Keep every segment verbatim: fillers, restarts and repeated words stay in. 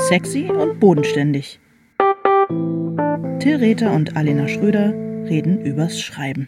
Sexy und bodenständig. Till Rether und Alena Schröder reden übers Schreiben.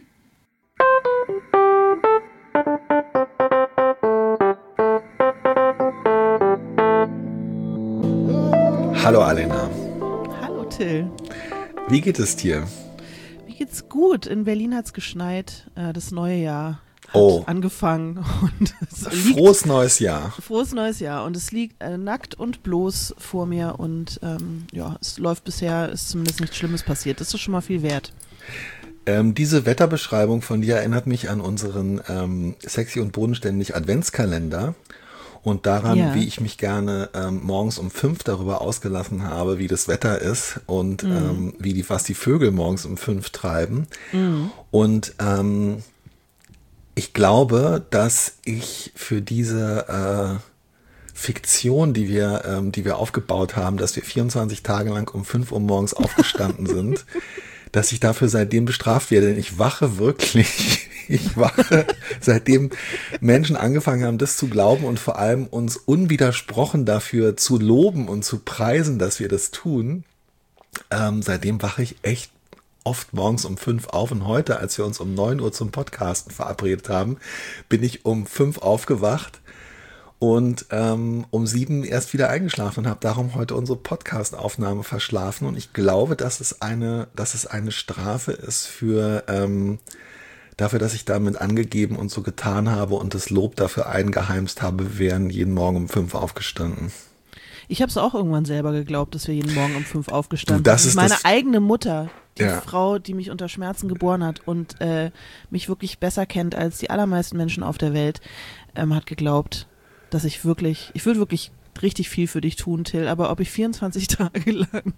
Hallo Alena. Hallo Till. Wie geht es dir? Mir geht's gut. In Berlin hat's geschneit. Das neue Jahr hat oh. angefangen. Und es liegt, Frohes neues Jahr. Frohes neues Jahr. Und es liegt äh, nackt und bloß vor mir. Und ähm, ja, es läuft bisher, ist zumindest nichts Schlimmes passiert. Das ist schon mal viel wert. Ähm, diese Wetterbeschreibung von dir erinnert mich an unseren ähm, Sexy und bodenständig Adventskalender. Und daran, ja. wie ich mich gerne ähm, morgens um fünf darüber ausgelassen habe, wie das Wetter ist und mhm. ähm, wie die, was die Vögel morgens um fünf treiben. Mhm. Und ähm, ich glaube, dass ich für diese äh, Fiktion, die wir, ähm, die wir aufgebaut haben, dass wir vierundzwanzig Tage lang um fünf Uhr morgens aufgestanden sind, dass ich dafür seitdem bestraft werde. Denn ich wache wirklich... Ich wache, seitdem Menschen angefangen haben, das zu glauben und vor allem uns unwidersprochen dafür zu loben und zu preisen, dass wir das tun. Ähm, seitdem wache ich echt oft morgens um fünf auf. Und heute, als wir uns um neun Uhr zum Podcasten verabredet haben, bin ich um fünf aufgewacht und ähm, um sieben erst wieder eingeschlafen und habe darum heute unsere Podcast-Aufnahme verschlafen. Und ich glaube, dass es eine, dass es eine Strafe ist für... Ähm, Dafür, dass ich damit angegeben und so getan habe und das Lob dafür eingeheimst habe, wir wären jeden Morgen um fünf aufgestanden. Ich habe es auch irgendwann selber geglaubt, dass wir jeden Morgen um fünf aufgestanden sind. Das ist meine das eigene Mutter, die ja. Frau, die mich unter Schmerzen geboren hat und äh, mich wirklich besser kennt als die allermeisten Menschen auf der Welt, ähm, hat geglaubt, dass ich wirklich, ich würde wirklich richtig viel für dich tun, Till, aber ob ich vierundzwanzig Tage lang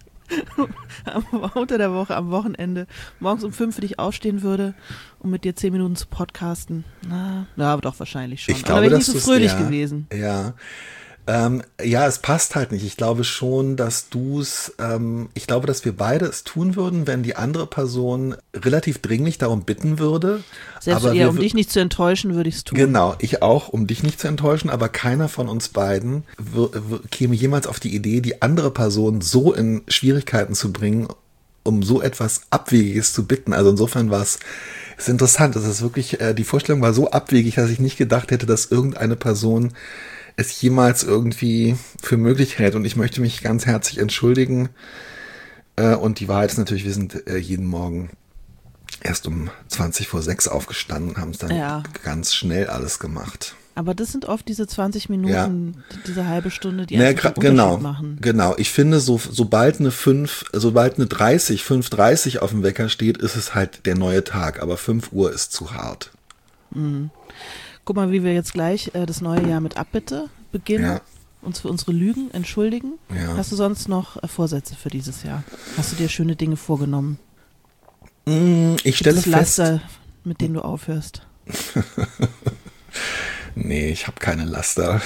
unter der Woche, am Wochenende, morgens um fünf für dich aufstehen würde, um mit dir zehn Minuten zu podcasten. Na, na aber doch wahrscheinlich schon. Ich glaube, aber wäre ich nicht so fröhlich ja, gewesen. Ja. Ähm, ja, es passt halt nicht. Ich glaube schon, dass du es, ähm, ich glaube, dass wir beide es tun würden, wenn die andere Person relativ dringlich darum bitten würde. Selbst aber eher, wir, um dich nicht zu enttäuschen, würde ich es tun. Genau, ich auch, um dich nicht zu enttäuschen, aber keiner von uns beiden w- w- käme jemals auf die Idee, die andere Person so in Schwierigkeiten zu bringen, um so etwas Abwegiges zu bitten. Also insofern war es ist interessant. Es ist wirklich, äh, die Vorstellung war so abwegig, dass ich nicht gedacht hätte, dass irgendeine Person es jemals irgendwie für möglich hält. Und ich möchte mich ganz herzlich entschuldigen. Äh, und die Wahrheit ist natürlich, wir sind äh, jeden Morgen erst um zwanzig vor sechs aufgestanden, haben es dann ja. ganz schnell alles gemacht. Aber das sind oft diese zwanzig Minuten, ja. diese halbe Stunde, die naja, einfach den genau, Unterschied machen. Genau, ich finde, so, sobald eine fünf, sobald eine dreißig, fünf Uhr dreißig auf dem Wecker steht, ist es halt der neue Tag. Aber fünf Uhr ist zu hart. Mhm. Guck mal, wie wir jetzt gleich äh, das neue Jahr mit Abbitte beginnen, ja. uns für unsere Lügen entschuldigen. Ja. Hast du sonst noch äh, Vorsätze für dieses Jahr? Hast du dir schöne Dinge vorgenommen? Mm, ich stelle das fest. Laster, mit denen du aufhörst? Nee, ich habe keine Laster.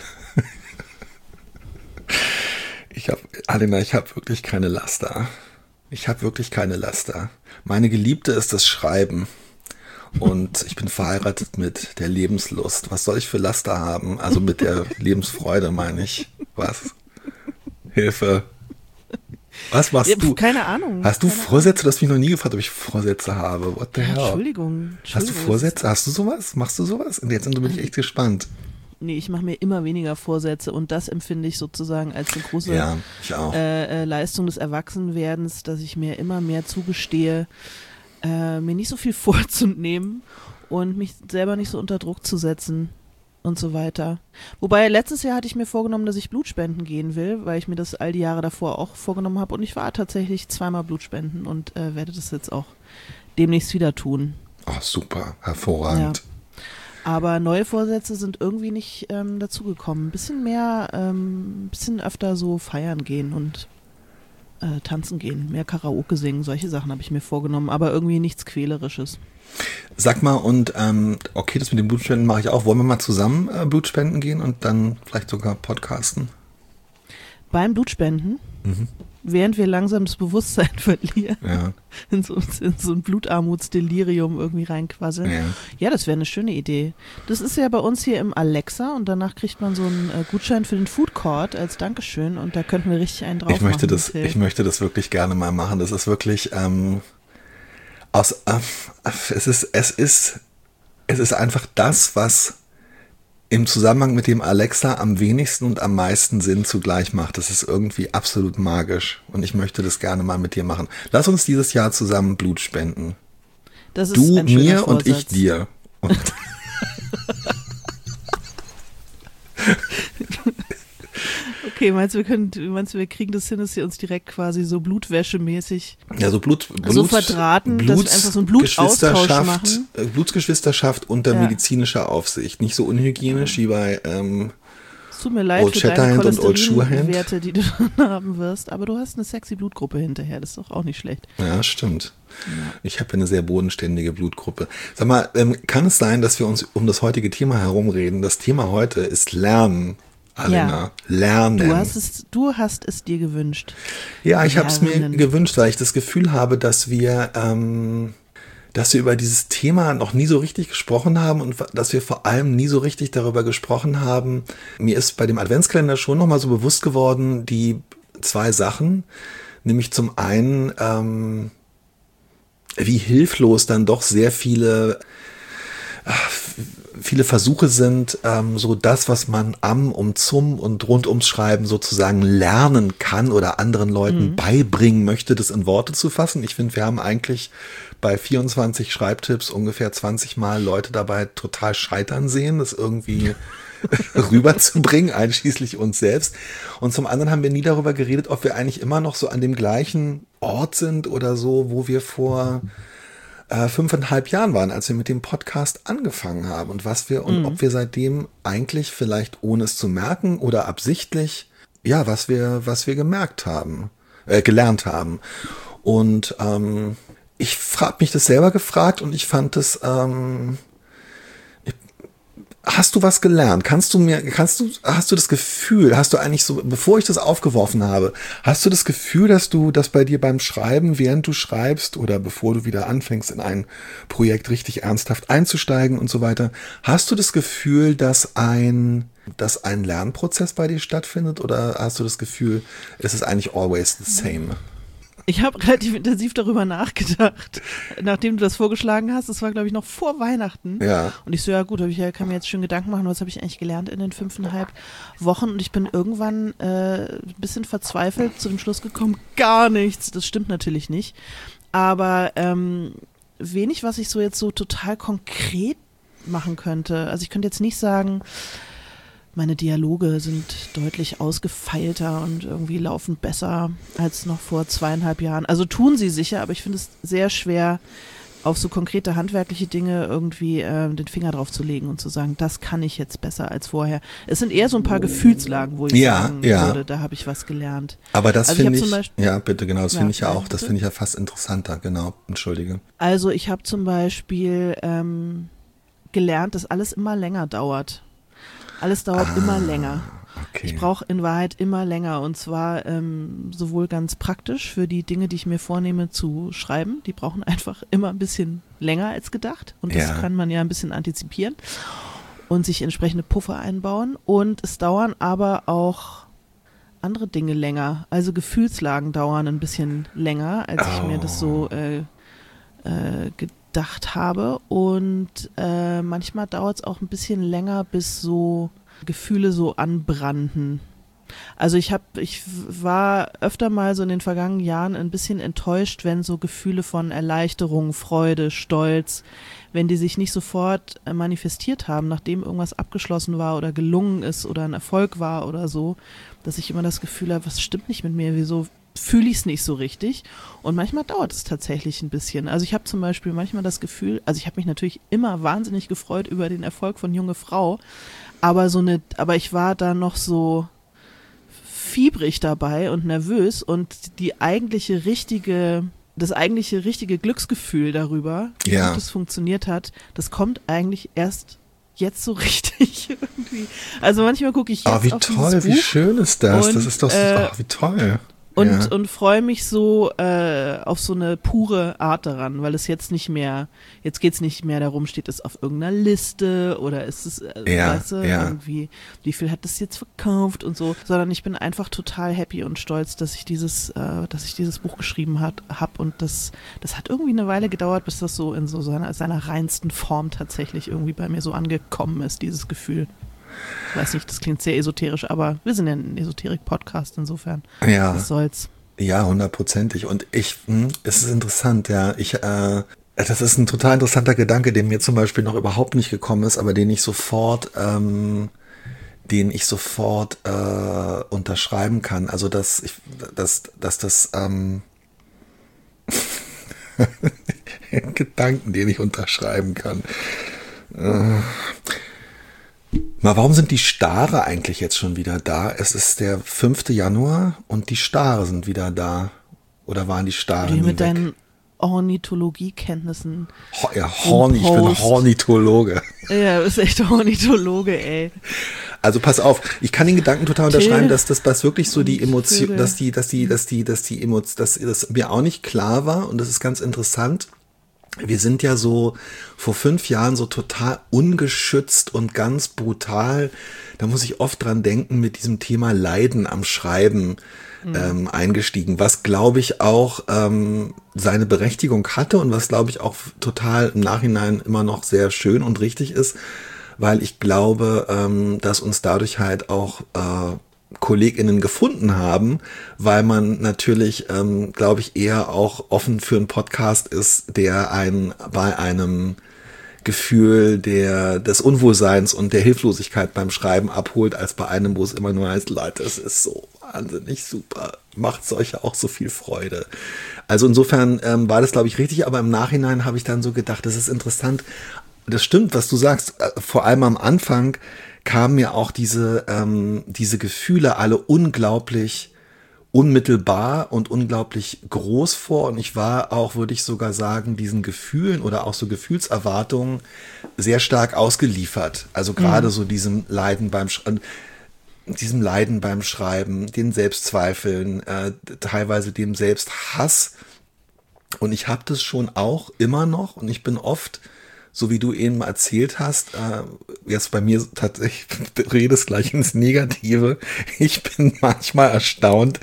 Ich habe, Alena, ich habe wirklich keine Laster. Ich habe wirklich keine Laster. Meine Geliebte ist das Schreiben. Und ich bin verheiratet mit der Lebenslust. Was soll ich für Laster haben? Also mit der Lebensfreude meine ich. Was? Hilfe. Was machst ja, du? Keine Ahnung. Hast du keine Vorsätze? Du hast mich noch nie gefragt, ob ich Vorsätze habe. What the ja, hell? Entschuldigung, Entschuldigung. Hast du Vorsätze? Hast du sowas? Machst du sowas? Und jetzt bin ich echt gespannt. Nee, ich mache mir immer weniger Vorsätze und das empfinde ich sozusagen als eine große ja, ich auch. Äh, äh, Leistung des Erwachsenwerdens, dass ich mir immer mehr zugestehe, äh, mir nicht so viel vorzunehmen und mich selber nicht so unter Druck zu setzen und so weiter. Wobei letztes Jahr hatte ich mir vorgenommen, dass ich Blutspenden gehen will, weil ich mir das all die Jahre davor auch vorgenommen habe und ich war tatsächlich zweimal Blutspenden und äh, werde das jetzt auch demnächst wieder tun. Ach, super, hervorragend. Ja. Aber neue Vorsätze sind irgendwie nicht ähm, dazugekommen. Ein bisschen mehr, ähm, ein bisschen öfter so feiern gehen und äh, tanzen gehen, mehr Karaoke singen, solche Sachen habe ich mir vorgenommen, aber irgendwie nichts Quälerisches. Sag mal, und ähm, okay, das mit den Blutspenden mache ich auch. Wollen wir mal zusammen äh, Blutspenden gehen und dann vielleicht sogar podcasten? Beim Blutspenden? Mhm. während wir langsam das Bewusstsein verlieren, ja. in, so, in so ein Blutarmutsdelirium irgendwie reinquasseln. Ja, ja, das wäre eine schöne Idee. Das ist ja bei uns hier im Alexa und danach kriegt man so einen äh, Gutschein für den Food Court als Dankeschön und da könnten wir richtig einen drauf ich möchte machen. Das, ich möchte das wirklich gerne mal machen. Das ist wirklich ähm, aus, äh, es ist, es ist, es ist einfach das, was im Zusammenhang mit dem Alexa am wenigsten und am meisten Sinn zugleich macht. Das ist irgendwie absolut magisch und ich möchte das gerne mal mit dir machen. Lass uns dieses Jahr zusammen Blut spenden. Das ist du ein schöner mir Vorsatz. Und ich dir. Und okay, meinst du, wir können, meinst du, wir kriegen das hin, dass sie uns direkt quasi so blutwäschemäßig ja, so Blut, Blut, so verdrahten, dass wir einfach so einen Blutaustausch machen? Blutsgeschwisterschaft unter ja. medizinischer Aufsicht. Nicht so unhygienisch wie bei ähm, es tut mir leid Old für deine Cholesterinwerte, die du dann haben wirst, aber du hast eine sexy Blutgruppe hinterher, das ist doch auch nicht schlecht. Ja, stimmt. Ja. Ich habe eine sehr bodenständige Blutgruppe. Sag mal, ähm, kann es sein, dass wir uns um das heutige Thema herumreden? Das Thema heute ist Lernen. Alena, ja. Lernen. Du hast es, du hast es dir gewünscht. Ja, ich habe es mir gewünscht, weil ich das Gefühl habe, dass wir, ähm, dass wir über dieses Thema noch nie so richtig gesprochen haben und dass wir vor allem nie so richtig darüber gesprochen haben. Mir ist bei dem Adventskalender schon nochmal so bewusst geworden, die zwei Sachen, nämlich zum einen, ähm, wie hilflos dann doch sehr viele ach, viele Versuche sind, ähm, so das, was man am, um, zum und rund ums Schreiben sozusagen lernen kann oder anderen Leuten mhm. beibringen möchte, das in Worte zu fassen. Ich finde, wir haben eigentlich bei vierundzwanzig Schreibtipps ungefähr zwanzig Mal Leute dabei total scheitern sehen, das irgendwie rüberzubringen, einschließlich uns selbst. Und zum anderen haben wir nie darüber geredet, ob wir eigentlich immer noch so an dem gleichen Ort sind oder so, wo wir vor Äh, fünfeinhalb Jahren waren, als wir mit dem Podcast angefangen haben und was wir und mhm. ob wir seitdem eigentlich vielleicht ohne es zu merken oder absichtlich, ja, was wir, was wir gemerkt haben, äh, gelernt haben. Und ähm, ich habe mich das selber gefragt und ich fand es, ähm, hast du was gelernt? Kannst du mir, kannst du, hast du das Gefühl, hast du eigentlich so, bevor ich das aufgeworfen habe, hast du das Gefühl, dass du, dass bei dir beim Schreiben, während du schreibst oder bevor du wieder anfängst, in ein Projekt richtig ernsthaft einzusteigen und so weiter, hast du das Gefühl, dass ein, dass ein Lernprozess bei dir stattfindet oder hast du das Gefühl, es ist eigentlich always the same? Ich habe relativ intensiv darüber nachgedacht, nachdem du das vorgeschlagen hast. Das war, glaube ich, noch vor Weihnachten. Ja. Und ich so, ja gut, hab ich, kann mir jetzt schon Gedanken machen, was habe ich eigentlich gelernt in den fünfeinhalb Wochen. Und ich bin irgendwann äh, ein bisschen verzweifelt zu dem Schluss gekommen, gar nichts. Das stimmt natürlich nicht. Aber ähm, wenig, was ich so jetzt so total konkret machen könnte. Also ich könnte jetzt nicht sagen, meine Dialoge sind deutlich ausgefeilter und irgendwie laufen besser als noch vor zweieinhalb Jahren. Also tun sie sicher, aber ich finde es sehr schwer, auf so konkrete handwerkliche Dinge irgendwie äh, den Finger drauf zu legen und zu sagen, das kann ich jetzt besser als vorher. Es sind eher so ein paar Gefühlslagen, wo ich ja, sagen ja. würde, da habe ich was gelernt. Aber das also finde ich, ich Beispiel, ja bitte, genau, das ja, finde ich ja auch, das bitte? finde ich ja fast interessanter, genau, entschuldige. Also ich habe zum Beispiel ähm, gelernt, dass alles immer länger dauert. Alles dauert ah, immer länger. Okay. Ich brauche in Wahrheit immer länger und zwar ähm, sowohl ganz praktisch für die Dinge, die ich mir vornehme zu schreiben. Die brauchen einfach immer ein bisschen länger als gedacht und das ja. kann man ja ein bisschen antizipieren und sich entsprechende Puffer einbauen. Und es dauern aber auch andere Dinge länger. Also Gefühlslagen dauern ein bisschen länger, als oh. ich mir das so äh, äh, gedacht habe und äh, manchmal dauert es auch ein bisschen länger, bis so Gefühle so anbranden. Also ich habe, ich war öfter mal so in den vergangenen Jahren ein bisschen enttäuscht, wenn so Gefühle von Erleichterung, Freude, Stolz, wenn die sich nicht sofort äh, manifestiert haben, nachdem irgendwas abgeschlossen war oder gelungen ist oder ein Erfolg war oder so, dass ich immer das Gefühl habe, was stimmt nicht mit mir, wieso fühle ich es nicht so richtig und manchmal dauert es tatsächlich ein bisschen. Also ich habe zum Beispiel manchmal das Gefühl, also ich habe mich natürlich immer wahnsinnig gefreut über den Erfolg von Junge Frau, aber so eine, aber ich war da noch so fiebrig dabei und nervös und die eigentliche richtige, das eigentliche richtige Glücksgefühl darüber, wie ja. gut es funktioniert hat, das kommt eigentlich erst jetzt so richtig irgendwie. Also manchmal gucke ich jetzt oh, wie auf toll, dieses wie Buch schön ist das? und, das ist doch, äh, oh, wie toll. Und, ja. und freue mich so äh, auf so eine pure Art daran, weil es jetzt nicht mehr, jetzt geht's nicht mehr darum, steht es auf irgendeiner Liste oder ist es, äh, Ja, weißt du, ja. irgendwie, wie viel hat es jetzt verkauft und so, sondern ich bin einfach total happy und stolz, dass ich dieses, äh, dass ich dieses Buch geschrieben hat, hab und das, das hat irgendwie eine Weile gedauert, bis das so in so seiner, seiner reinsten Form tatsächlich irgendwie bei mir so angekommen ist, dieses Gefühl. Ich weiß nicht, das klingt sehr esoterisch, aber wir sind ja ein Esoterik-Podcast, insofern. Ja. Was soll's. Ja, hundertprozentig. Und ich, hm, es ist interessant, ja. Ich, äh, das ist ein total interessanter Gedanke, der mir zum Beispiel noch überhaupt nicht gekommen ist, aber den ich sofort, ähm, den ich sofort äh, unterschreiben kann. Also dass ich, dass, dass das ähm, Gedanken, den ich unterschreiben kann. Äh, Mal, warum sind die Stare eigentlich jetzt schon wieder da? Es ist der fünfte Januar und die Stare sind wieder da. Oder waren die Stare nie mit weg? deinen Ornithologiekenntnissen. Ho ja, Horny, ich bin Ornithologe. Ja, du bist echt Ornithologe, ey. Also pass auf, ich kann den Gedanken total unterschreiben, Till. dass das was wirklich so die Und Emotion, Vögel. dass die, dass die, dass die, dass die Emotion, dass das mir auch nicht klar war und das ist ganz interessant. Wir sind ja so vor fünf Jahren so total ungeschützt und ganz brutal, da muss ich oft dran denken, mit diesem Thema Leiden am Schreiben ähm, eingestiegen, was glaube ich auch ähm, seine Berechtigung hatte und was glaube ich auch total im Nachhinein immer noch sehr schön und richtig ist, weil ich glaube, ähm, dass uns dadurch halt auch äh, KollegInnen gefunden haben, weil man natürlich, ähm, glaube ich, eher auch offen für einen Podcast ist, der einen bei einem Gefühl der des Unwohlseins und der Hilflosigkeit beim Schreiben abholt, als bei einem, wo es immer nur heißt, Leute, es ist so wahnsinnig super, macht euch auch so viel Freude. Also insofern ähm, war das, glaube ich, richtig, aber im Nachhinein habe ich dann so gedacht, das ist interessant. Das stimmt, was du sagst, äh, vor allem am Anfang kamen mir auch diese, ähm, diese Gefühle alle unglaublich unmittelbar und unglaublich groß vor. Und ich war auch, würde ich sogar sagen, diesen Gefühlen oder auch so Gefühlserwartungen sehr stark ausgeliefert. Also gerade mhm. so diesem Leiden beim Schreiben, diesem Leiden beim Schreiben, den Selbstzweifeln, äh, teilweise dem Selbsthass. Und ich habe das schon auch immer noch und ich bin oft, so wie du eben erzählt hast, äh, jetzt bei mir tatsächlich, du redest gleich ins Negative. Ich bin manchmal erstaunt,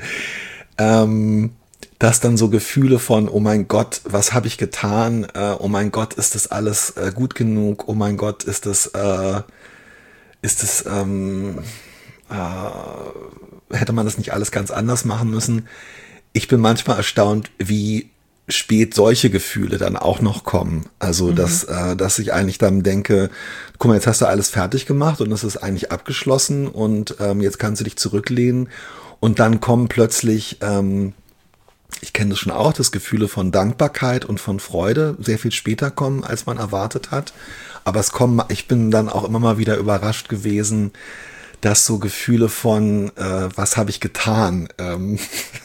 ähm, dass dann so Gefühle von, oh mein Gott, was habe ich getan? Äh, oh mein Gott, ist das alles äh, gut genug? Oh mein Gott, ist das, äh, ist das, ähm, äh, hätte man das nicht alles ganz anders machen müssen? Ich bin manchmal erstaunt, wie spät solche Gefühle dann auch noch kommen. Also, mhm. dass, äh, dass ich eigentlich dann denke, guck mal, jetzt hast du alles fertig gemacht und es ist eigentlich abgeschlossen und ähm, jetzt kannst du dich zurücklehnen und dann kommen plötzlich, ähm, ich kenne das schon auch, das Gefühle von Dankbarkeit und von Freude sehr viel später kommen, als man erwartet hat. Aber es kommen, ich bin dann auch immer mal wieder überrascht gewesen, dass so Gefühle von, äh, was habe ich getan, ähm,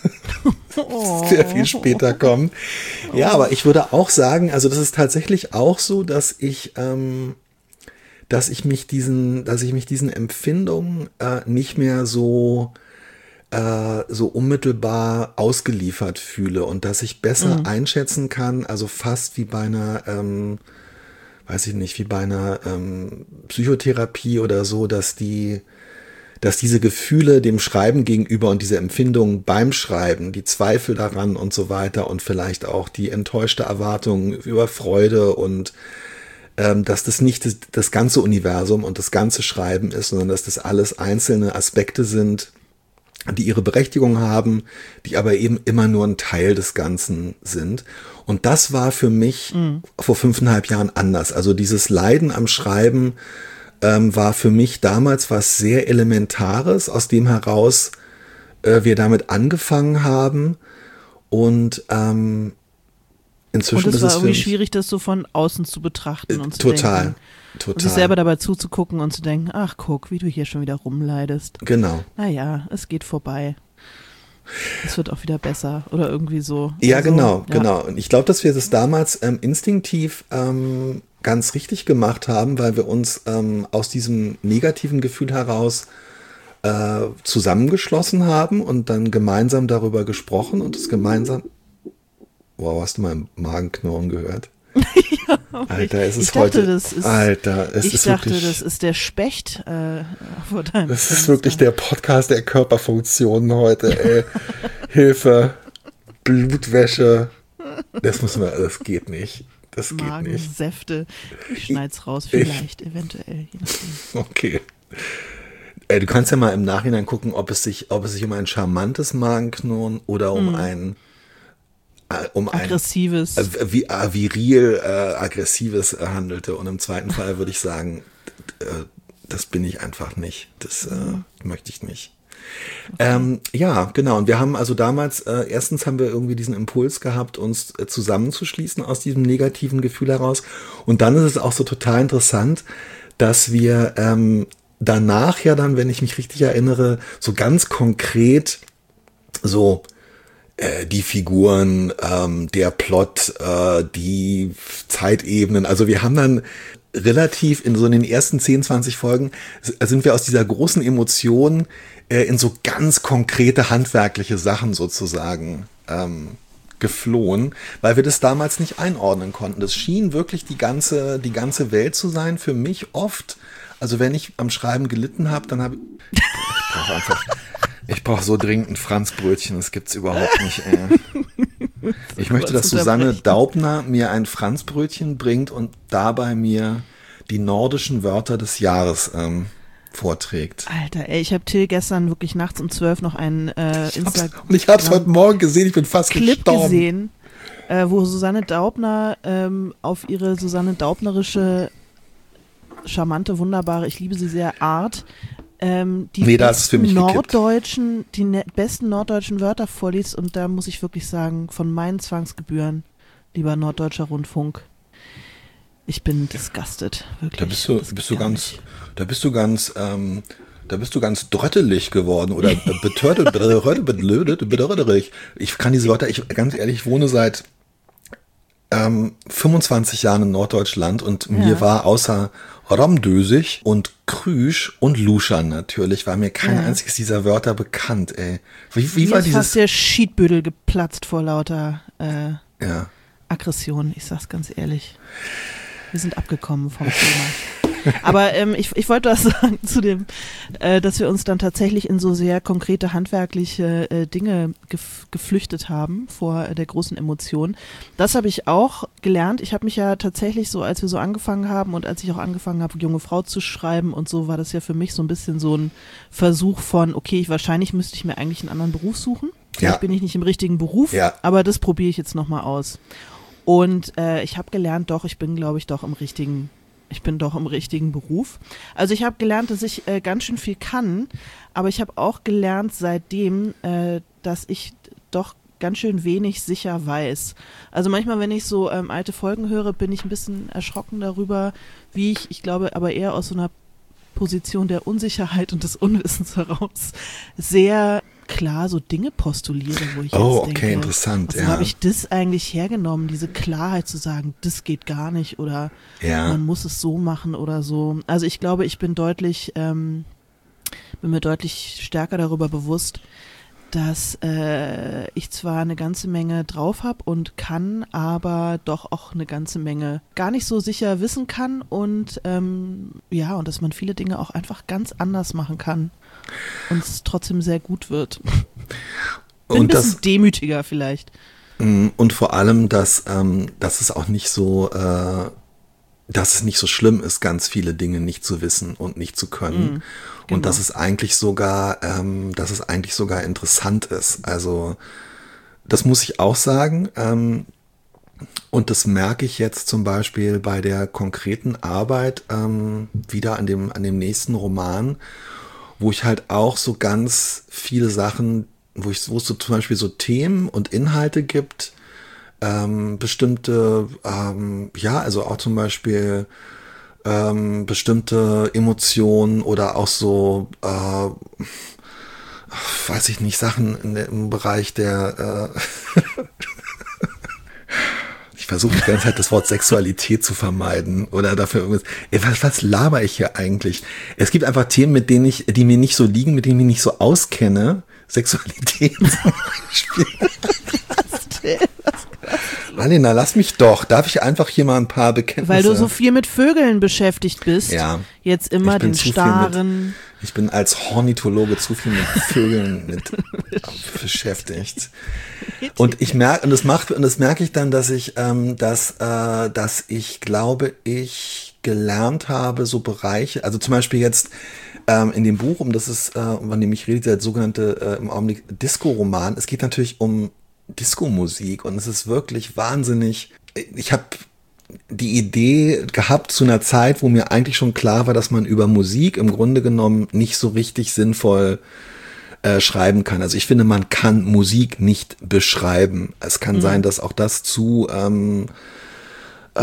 oh. sehr viel später kommen. Ja, aber ich würde auch sagen, also das ist tatsächlich auch so, dass ich, ähm, dass ich mich diesen, dass ich mich diesen Empfindungen äh, nicht mehr so äh, so unmittelbar ausgeliefert fühle und dass ich besser mhm. einschätzen kann, also fast wie bei einer ähm, weiß ich nicht, wie bei einer ähm, Psychotherapie oder so, dass die dass diese Gefühle dem Schreiben gegenüber und diese Empfindungen beim Schreiben, die Zweifel daran und so weiter und vielleicht auch die enttäuschte Erwartung über Freude und ähm, dass das nicht das, das ganze Universum und das ganze Schreiben ist, sondern dass das alles einzelne Aspekte sind, die ihre Berechtigung haben, die aber eben immer nur ein Teil des Ganzen sind. Und das war für mich mhm. vor fünfeinhalb Jahren anders. Also dieses Leiden am Schreiben Ähm, war für mich damals was sehr Elementares, aus dem heraus äh, wir damit angefangen haben und ähm, inzwischen und es ist war es irgendwie für mich, schwierig, das so von außen zu betrachten und zu total, denken. Total. Und sich selber dabei zuzugucken und zu denken, ach guck, wie du hier schon wieder rumleidest. Genau. Naja, es geht vorbei. Es wird auch wieder besser oder irgendwie so. Ja, also, genau, ja. genau. Und ich glaube, dass wir das damals ähm, instinktiv ähm, ganz richtig gemacht haben, weil wir uns ähm, aus diesem negativen Gefühl heraus äh, zusammengeschlossen haben und dann gemeinsam darüber gesprochen und es gemeinsam. Wow, hast du mein Magenknurren gehört? Ja, Alter, es ist ich dachte, heute. Das ist, Alter, es ich ist dachte, wirklich. Das ist der Specht äh, vor deinem Das ist Fenster. wirklich der Podcast der Körperfunktionen heute, ey. Hilfe, Blutwäsche. Das müssen wir, das geht nicht. Das geht nicht. Magensäfte. Ich schneid's raus, vielleicht, ich, eventuell, je nachdem. Okay. Ey, du kannst ja mal im Nachhinein gucken, ob es sich, ob es sich um ein charmantes Magenknurren oder um mm. ein äh, um aggressives, ein äh, wie, äh, viril äh, aggressives äh, handelte. Und im zweiten Fall würde ich sagen, äh, das bin ich einfach nicht. Das äh, mm. möchte ich nicht. Okay. Ähm, ja, genau. Und wir haben also damals, äh, erstens haben wir irgendwie diesen Impuls gehabt, uns äh, zusammenzuschließen aus diesem negativen Gefühl heraus. Und dann ist es auch so total interessant, dass wir ähm, danach ja dann, wenn ich mich richtig erinnere, so ganz konkret so äh, die Figuren, ähm, der Plot, äh, die Zeitebenen, also wir haben dann relativ in so in den ersten zehn, zwanzig Folgen sind wir aus dieser großen Emotion äh, in so ganz konkrete handwerkliche Sachen sozusagen ähm, geflohen, weil wir das damals nicht einordnen konnten. Das schien wirklich die ganze, die ganze Welt zu sein, für mich oft. Also wenn ich am Schreiben gelitten habe, dann habe ich, ich brauche einfach, ich brauche so dringend ein Franzbrötchen, das gibt's überhaupt nicht. Ey. Ich möchte, dass Susanne Daubner mir ein Franzbrötchen bringt und dabei mir die nordischen Wörter des Jahres ähm, vorträgt. Alter, ey, ich habe Till gestern wirklich nachts um zwölf noch einen äh, Instagram. Und ich habe es heute Morgen gesehen, ich bin fast Clip gestorben. gesehen, äh, wo Susanne Daubner ähm, auf ihre Susanne Daubnerische charmante, wunderbare, ich liebe sie sehr, Art, ähm, die nee, das ist für mich norddeutschen, die ne- besten norddeutschen Wörter vorliest und da muss ich wirklich sagen, von meinen Zwangsgebühren, lieber Norddeutscher Rundfunk, ich bin disgusted, wirklich. Da bist du, bist du ganz, nicht. da bist du ganz, ähm, da bist du ganz dröttelig geworden oder betörtet, bedröttelig. Ich kann diese Wörter, ich ganz ehrlich, ich wohne seit ähm, fünfundzwanzig Jahren in Norddeutschland und ja. mir war außer Romdösig und Krüsch und Luschan natürlich, war mir kein ja. einziges dieser Wörter bekannt, ey. Wie, wie mir war ist dieses? Fast der Schiedbüdel geplatzt vor lauter äh, ja. Aggression, ich sag's ganz ehrlich. Wir sind abgekommen vom Thema. Aber ähm, ich, ich wollte was sagen zu dem, äh, dass wir uns dann tatsächlich in so sehr konkrete handwerkliche äh, Dinge gef- geflüchtet haben vor äh, der großen Emotion. Das habe ich auch gelernt. Ich habe mich ja tatsächlich so, als wir so angefangen haben und als ich auch angefangen habe, junge Frau zu schreiben und so, war das ja für mich so ein bisschen so ein Versuch von, okay, ich, wahrscheinlich müsste ich mir eigentlich einen anderen Beruf suchen. Vielleicht ja. bin ich nicht im richtigen Beruf, ja. aber das probiere ich jetzt nochmal aus. Und äh, ich habe gelernt, doch, ich bin, glaube ich, doch im richtigen, ich bin doch im richtigen Beruf. Also ich habe gelernt, dass ich äh, ganz schön viel kann, aber ich habe auch gelernt seitdem, äh, dass ich doch ganz schön wenig sicher weiß. Also manchmal, wenn ich so ähm, alte Folgen höre, bin ich ein bisschen erschrocken darüber, wie ich, ich glaube, aber eher aus so einer Position der Unsicherheit und des Unwissens heraus sehr klar so Dinge postuliere, wo ich oh, jetzt denke, okay, interessant, also ja. habe ich das eigentlich hergenommen, diese Klarheit zu sagen, das geht gar nicht oder ja. man muss es so machen oder so. Also ich glaube, ich bin deutlich, ähm, bin mir deutlich stärker darüber bewusst, dass äh, ich zwar eine ganze Menge drauf habe und kann, aber doch auch eine ganze Menge gar nicht so sicher wissen kann und ähm, ja, und dass man viele Dinge auch einfach ganz anders machen kann und es trotzdem sehr gut wird. Bin und ein bisschen das, demütiger vielleicht. Und vor allem, dass, ähm, dass es auch nicht so, äh, dass es nicht so schlimm ist, ganz viele Dinge nicht zu wissen und nicht zu können. Mm, genau. Und dass es eigentlich sogar, ähm, dass es eigentlich sogar interessant ist. Also das muss ich auch sagen. Ähm, und das merke ich jetzt zum Beispiel bei der konkreten Arbeit ähm, wieder an dem, an dem nächsten Roman, wo ich halt auch so ganz viele Sachen, wo ich, wo es so zum Beispiel so Themen und Inhalte gibt, ähm, bestimmte, ähm, ja, also auch zum Beispiel ähm, bestimmte Emotionen oder auch so, äh, weiß ich nicht, Sachen in der, im Bereich der, äh, ich versuche die ganze Zeit das Wort Sexualität zu vermeiden oder dafür irgendwas. Ey, was, was laber ich hier eigentlich? Es gibt einfach Themen, mit denen ich, die mir nicht so liegen, mit denen ich mich nicht so auskenne. Sexualität zum Beispiel. Alena, lass mich doch. Darf ich einfach hier mal ein paar Bekenntnisse? Weil du so viel mit Vögeln beschäftigt bist. Ja. Jetzt immer den starren. Mit, ich bin als Ornithologe zu viel mit Vögeln mit beschäftigt. Und ich merke, und das macht, und das merke ich dann, dass ich, ähm, dass, äh, dass ich glaube, ich gelernt habe, so Bereiche, also zum Beispiel jetzt ähm, in dem Buch, um das ist, äh, von dem ich rede, der sogenannte äh, im Augenblick Disco-Roman. Es geht natürlich um Disco-Musik und es ist wirklich wahnsinnig. Ich habe die Idee gehabt zu einer Zeit, wo mir eigentlich schon klar war, dass man über Musik im Grunde genommen nicht so richtig sinnvoll äh, schreiben kann. Also ich finde, man kann Musik nicht beschreiben. Es kann mhm. sein, dass auch das zu ähm, äh,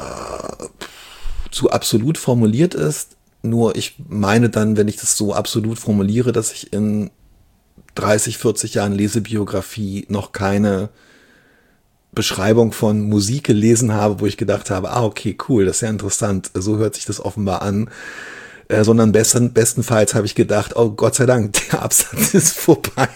zu absolut formuliert ist. Nur ich meine dann, wenn ich das so absolut formuliere, dass ich in dreißig, vierzig Jahren Lesebiografie noch keine Beschreibung von Musik gelesen habe, wo ich gedacht habe, ah, okay, cool, das ist ja interessant, so hört sich das offenbar an, äh, sondern besten, bestenfalls habe ich gedacht, oh Gott sei Dank, der Absatz ist vorbei.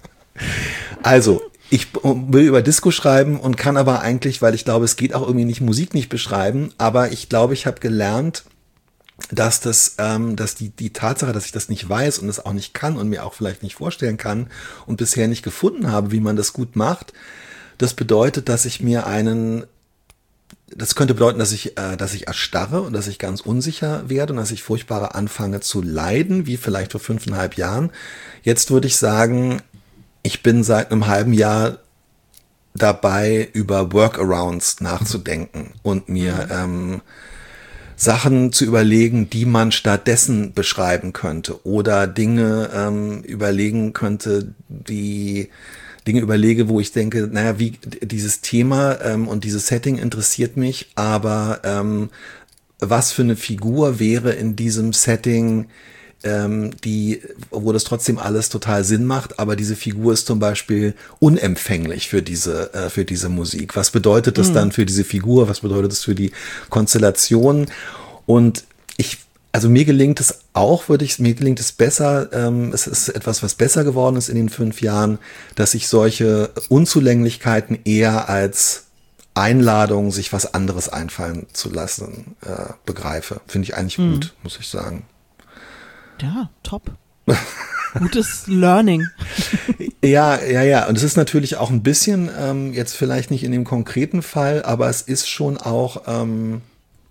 Also, ich will über Disco schreiben und kann aber eigentlich, weil ich glaube, es geht auch irgendwie nicht, Musik nicht beschreiben, aber ich glaube, ich habe gelernt, dass das, ähm, dass die die Tatsache, dass ich das nicht weiß und es auch nicht kann und mir auch vielleicht nicht vorstellen kann und bisher nicht gefunden habe, wie man das gut macht, das bedeutet, dass ich mir einen, das könnte bedeuten, dass ich, äh, dass ich erstarre und dass ich ganz unsicher werde und dass ich furchtbar anfange zu leiden, wie vielleicht vor fünfeinhalb Jahren. Jetzt würde ich sagen, ich bin seit einem halben Jahr dabei, über Workarounds nachzudenken und mir ähm, Sachen zu überlegen, die man stattdessen beschreiben könnte oder Dinge ähm, überlegen könnte, die Dinge überlege, wo ich denke, naja, wie dieses Thema ähm, und dieses Setting interessiert mich, aber ähm, was für eine Figur wäre in diesem Setting, ähm, die, wo das trotzdem alles total Sinn macht, aber diese Figur ist zum Beispiel unempfänglich für diese, äh, für diese Musik. Was bedeutet das mhm. dann für diese Figur? Was bedeutet das für die Konstellation? Und ich, also mir gelingt es auch, würde ich, mir gelingt es besser, ähm, es ist etwas, was besser geworden ist in den fünf Jahren, dass ich solche Unzulänglichkeiten eher als Einladung, sich was anderes einfallen zu lassen, äh, begreife. Finde ich eigentlich mhm. gut, muss ich sagen. Ja, top. Gutes Learning. Ja, ja, ja. Und es ist natürlich auch ein bisschen, ähm, jetzt vielleicht nicht in dem konkreten Fall, aber es ist schon auch, ähm,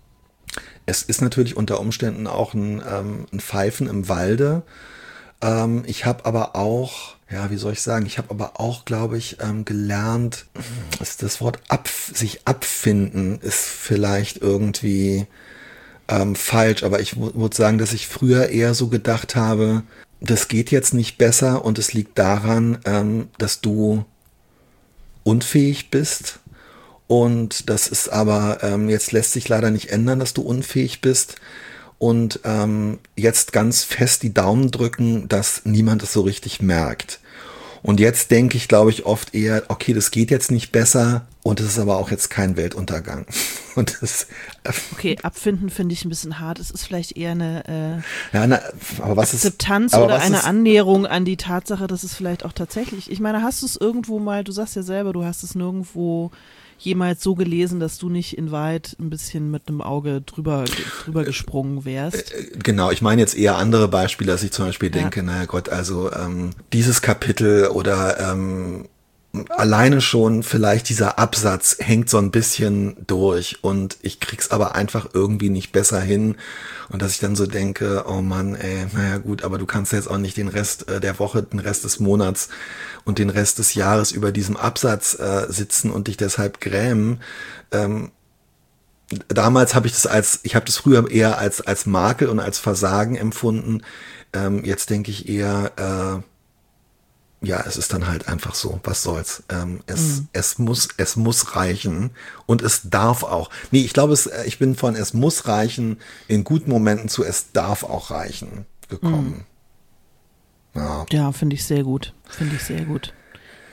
es ist natürlich unter Umständen auch ein, ähm, ein Pfeifen im Walde. Ähm, ich habe aber auch, ja, wie soll ich sagen, ich habe aber auch, glaube ich, ähm, gelernt, ist das Wort ab, sich abfinden ist vielleicht irgendwie Ähm, falsch, aber ich würde sagen, dass ich früher eher so gedacht habe, das geht jetzt nicht besser und es liegt daran, ähm, dass du unfähig bist und das ist aber, ähm, jetzt lässt sich leider nicht ändern, dass du unfähig bist und ähm, jetzt ganz fest die Daumen drücken, dass niemand es so richtig merkt. Und jetzt denke ich, glaube ich, oft eher, okay, das geht jetzt nicht besser und es ist aber auch jetzt kein Weltuntergang. Und das, okay, abfinden finde ich ein bisschen hart. Es ist vielleicht eher eine äh, ja, na, aber was Akzeptanz ist, aber oder was eine ist, Annäherung an die Tatsache, dass es vielleicht auch tatsächlich, ich meine, hast du es irgendwo mal, du sagst ja selber, du hast es nirgendwo jemals so gelesen, dass du nicht in Wahrheit ein bisschen mit einem Auge drüber, drüber gesprungen wärst? Genau, ich meine jetzt eher andere Beispiele, dass ich zum Beispiel ja. denke, naja Gott, also ähm, dieses Kapitel oder ähm, alleine schon vielleicht dieser Absatz hängt so ein bisschen durch und ich krieg's aber einfach irgendwie nicht besser hin und dass ich dann so denke, oh Mann, ey, naja gut, aber du kannst jetzt auch nicht den Rest äh, der Woche, den Rest des Monats und den Rest des Jahres über diesem Absatz äh, sitzen und dich deshalb grämen. Ähm, damals habe ich das als, ich habe das früher eher als als Makel und als Versagen empfunden. Ähm, jetzt denke ich eher, äh, ja, es ist dann halt einfach so, was soll's. Ähm, es, mhm. es muss, es muss reichen und es darf auch. Nee, ich glaube, es, ich bin von es muss reichen in guten Momenten zu es darf auch reichen gekommen. Mhm. Ja, ja finde ich sehr gut. Finde ich sehr gut.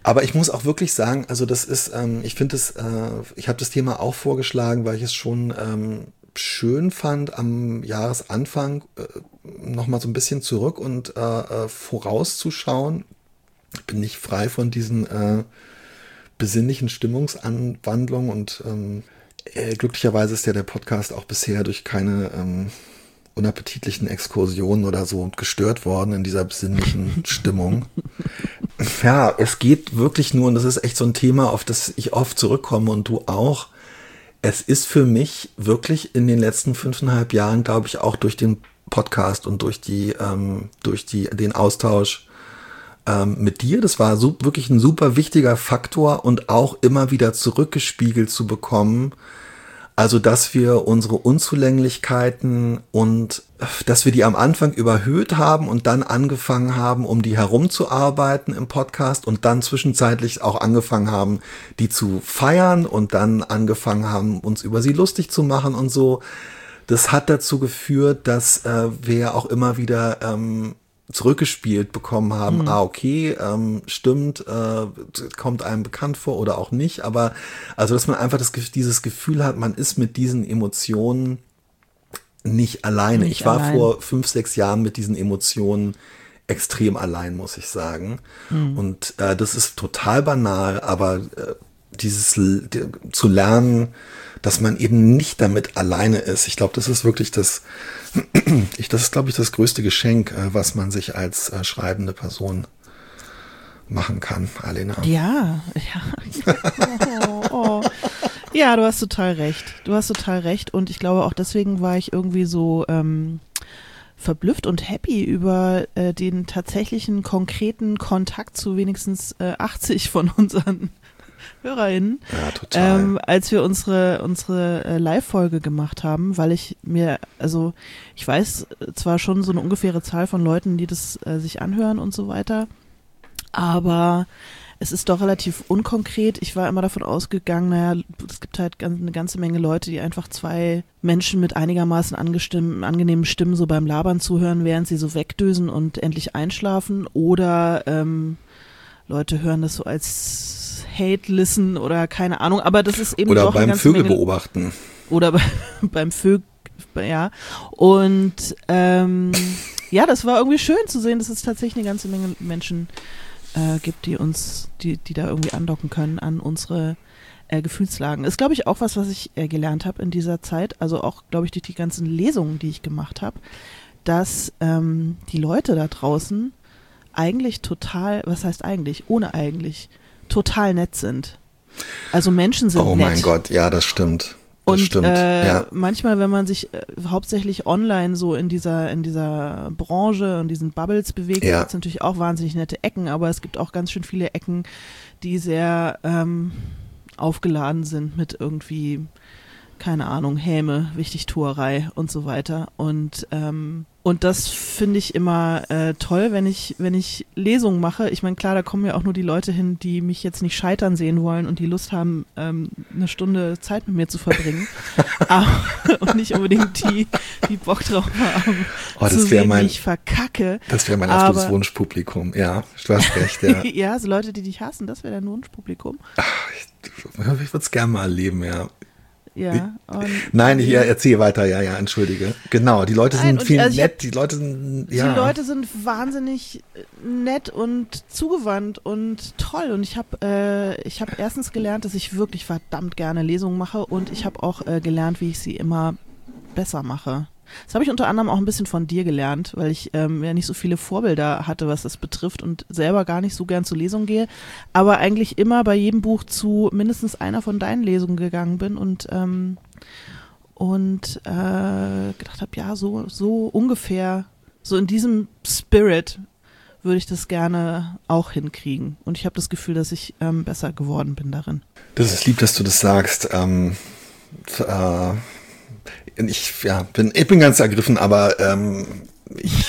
Aber ich muss auch wirklich sagen, also das ist, ähm, ich finde es, äh, ich habe das Thema auch vorgeschlagen, weil ich es schon ähm, schön fand, am Jahresanfang äh, nochmal so ein bisschen zurück und äh, vorauszuschauen. Ich bin nicht frei von diesen äh, besinnlichen Stimmungsanwandlungen und ähm, äh, glücklicherweise ist ja der Podcast auch bisher durch keine ähm, unappetitlichen Exkursionen oder so gestört worden in dieser besinnlichen Stimmung. Ja, es geht wirklich nur, und das ist echt so ein Thema, auf das ich oft zurückkomme und du auch. Es ist für mich wirklich in den letzten fünfeinhalb Jahren, glaube ich, auch durch den Podcast und durch die, ähm, durch die, den Austausch ähm, mit dir, das war so, wirklich ein super wichtiger Faktor und auch immer wieder zurückgespiegelt zu bekommen. Also, dass wir unsere Unzulänglichkeiten und dass wir die am Anfang überhöht haben und dann angefangen haben, um die herumzuarbeiten im Podcast und dann zwischenzeitlich auch angefangen haben, die zu feiern und dann angefangen haben, uns über sie lustig zu machen und so. Das hat dazu geführt, dass äh, wir auch immer wieder ähm, zurückgespielt bekommen haben, mhm. ah, okay, ähm, stimmt, äh, kommt einem bekannt vor oder auch nicht, aber also, dass man einfach das, dieses Gefühl hat, man ist mit diesen Emotionen nicht alleine. Nicht ich war allein. vor fünf, sechs Jahren mit diesen Emotionen extrem allein, muss ich sagen. Mhm. Und äh, das ist total banal, aber äh, dieses die, zu lernen, dass man eben nicht damit alleine ist. Ich glaube, das ist wirklich das, ich, das ist, glaube ich, das größte Geschenk, äh, was man sich als äh, schreibende Person machen kann, Alena. Ja, ja. Oh, oh. Ja, du hast total recht. Du hast total recht. Und ich glaube, auch deswegen war ich irgendwie so ähm, verblüfft und happy über äh, den tatsächlichen konkreten Kontakt zu wenigstens äh, achtzig von unseren HörerInnen, ja, total. Ähm, als wir unsere unsere äh, Live-Folge gemacht haben, weil ich mir, also ich weiß zwar schon so eine ungefähre Zahl von Leuten, die das äh, sich anhören und so weiter, aber es ist doch relativ unkonkret. Ich war immer davon ausgegangen, naja, es gibt halt ganz, eine ganze Menge Leute, die einfach zwei Menschen mit einigermaßen angenehmen Stimmen so beim Labern zuhören, während sie so wegdösen und endlich einschlafen, oder ähm, Leute hören das so als Hate-Listen oder keine Ahnung, aber das ist eben oder doch beim eine Vögel Menge, beobachten. Oder bei, beim Vögel, ja. Und ähm, ja, das war irgendwie schön zu sehen, dass es tatsächlich eine ganze Menge Menschen äh, gibt, die uns, die, die da irgendwie andocken können an unsere äh, Gefühlslagen. Ist, glaube ich, auch was, was ich äh, gelernt habe in dieser Zeit, also auch, glaube ich, durch die ganzen Lesungen, die ich gemacht habe, dass ähm, die Leute da draußen eigentlich total, was heißt eigentlich, ohne eigentlich, total nett sind. Also Menschen sind oh nett. Oh mein Gott, ja, das stimmt. Das und stimmt. Äh, ja. manchmal, wenn man sich äh, hauptsächlich online so in dieser in dieser Branche und diesen Bubbles bewegt, ja. gibt es natürlich auch wahnsinnig nette Ecken, aber es gibt auch ganz schön viele Ecken, die sehr ähm, aufgeladen sind mit irgendwie, keine Ahnung, Häme, Wichtigtuerei und so weiter. Und ähm, und das finde ich immer äh, toll, wenn ich wenn ich Lesungen mache. Ich meine, klar, da kommen ja auch nur die Leute hin, die mich jetzt nicht scheitern sehen wollen und die Lust haben, ähm, eine Stunde Zeit mit mir zu verbringen. Aber, und nicht unbedingt die, die Bock drauf haben, oh, zu sehen, mein, wie ich verkacke. Das wäre mein absolutes Wunschpublikum. Ja, du hast recht. Ja, ja, so Leute, die dich hassen, das wäre dein Wunschpublikum. Ach, ich ich würde es gerne mal erleben, ja. Ja, und Nein, ich ja, erzähle weiter, ja, ja, entschuldige. Genau, die Leute sind Nein, viel also nett, die Leute sind, ja. Die Leute sind wahnsinnig nett und zugewandt und toll. Und ich habe äh, ich habe erstens gelernt, dass ich wirklich verdammt gerne Lesungen mache, und ich habe auch äh, gelernt, wie ich sie immer besser mache. Das habe ich unter anderem auch ein bisschen von dir gelernt, weil ich ähm, ja nicht so viele Vorbilder hatte, was das betrifft, und selber gar nicht so gern zu Lesungen gehe, aber eigentlich immer bei jedem Buch zu mindestens einer von deinen Lesungen gegangen bin und ähm, und äh, gedacht habe, ja, so so ungefähr, so in diesem Spirit würde ich das gerne auch hinkriegen. Und ich habe das Gefühl, dass ich ähm, besser geworden bin darin. Das ist lieb, dass du das sagst. Ähm, äh Ich, ja, bin, ich bin ganz ergriffen, aber ähm, ich,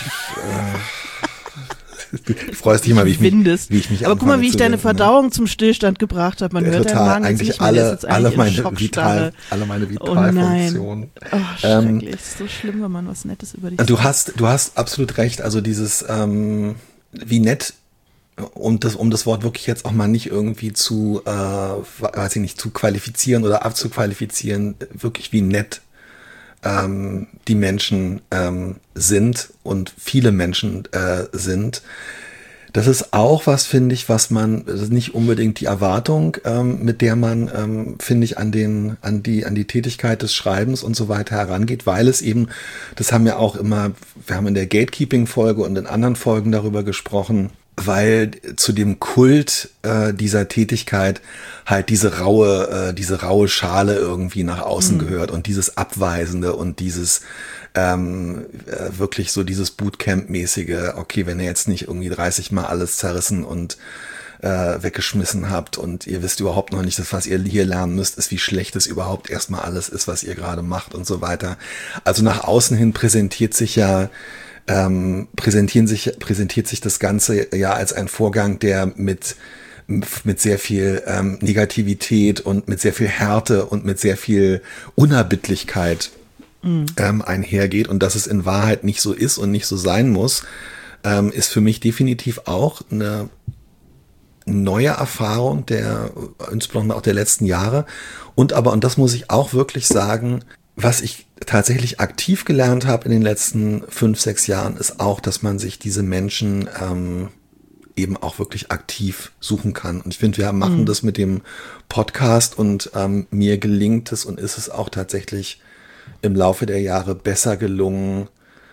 äh, du freust dich immer, wie ich mich, wie ich mich Aber guck mal, wie ich deine Verdauung ne? zum Stillstand gebracht habe. Man ja, hört total, deinen Magen eigentlich nicht alle, mehr, ist alle meine Vital, alle meine Vitalfunktionen. Oh nein, oh, schrecklich, ähm, ist so schlimm, wenn man was Nettes über dich sagt. Du hast, du hast absolut recht, also dieses, ähm, wie nett um das, um das Wort wirklich jetzt auch mal nicht irgendwie zu, äh, weiß ich nicht, zu qualifizieren oder abzuqualifizieren, wirklich wie nett ähm, die Menschen ähm, sind und viele Menschen äh, sind. Das ist auch was, finde ich, was man, das ist nicht unbedingt die Erwartung, ähm, mit der man, ähm, finde ich, an den, an die, an die Tätigkeit des Schreibens und so weiter herangeht, weil es eben, das haben wir auch immer, wir haben in der Gatekeeping-Folge und in anderen Folgen darüber gesprochen, weil zu dem Kult äh, dieser Tätigkeit halt diese raue, äh, diese raue Schale irgendwie nach außen mhm. gehört und dieses Abweisende und dieses ähm, äh, wirklich so dieses Bootcamp-mäßige, okay, wenn ihr jetzt nicht irgendwie dreißig Mal alles zerrissen und äh, weggeschmissen habt und ihr wisst überhaupt noch nicht, das, was ihr hier lernen müsst, ist, wie schlecht es überhaupt erstmal alles ist, was ihr gerade macht und so weiter. Also nach außen hin präsentiert sich ja Ähm, präsentieren sich, präsentiert sich das Ganze ja als ein Vorgang, der mit, mit sehr viel ähm, Negativität und mit sehr viel Härte und mit sehr viel Unerbittlichkeit mhm. ähm, einhergeht. Und dass es in Wahrheit nicht so ist und nicht so sein muss, ähm, ist für mich definitiv auch eine neue Erfahrung der, insbesondere auch der letzten Jahre. Und aber, und das muss ich auch wirklich sagen, was ich tatsächlich aktiv gelernt habe in den letzten fünf, sechs Jahren, ist auch, dass man sich diese Menschen ähm, eben auch wirklich aktiv suchen kann. Und ich finde, wir machen mhm. das mit dem Podcast und ähm, mir gelingt es und ist es auch tatsächlich im Laufe der Jahre besser gelungen,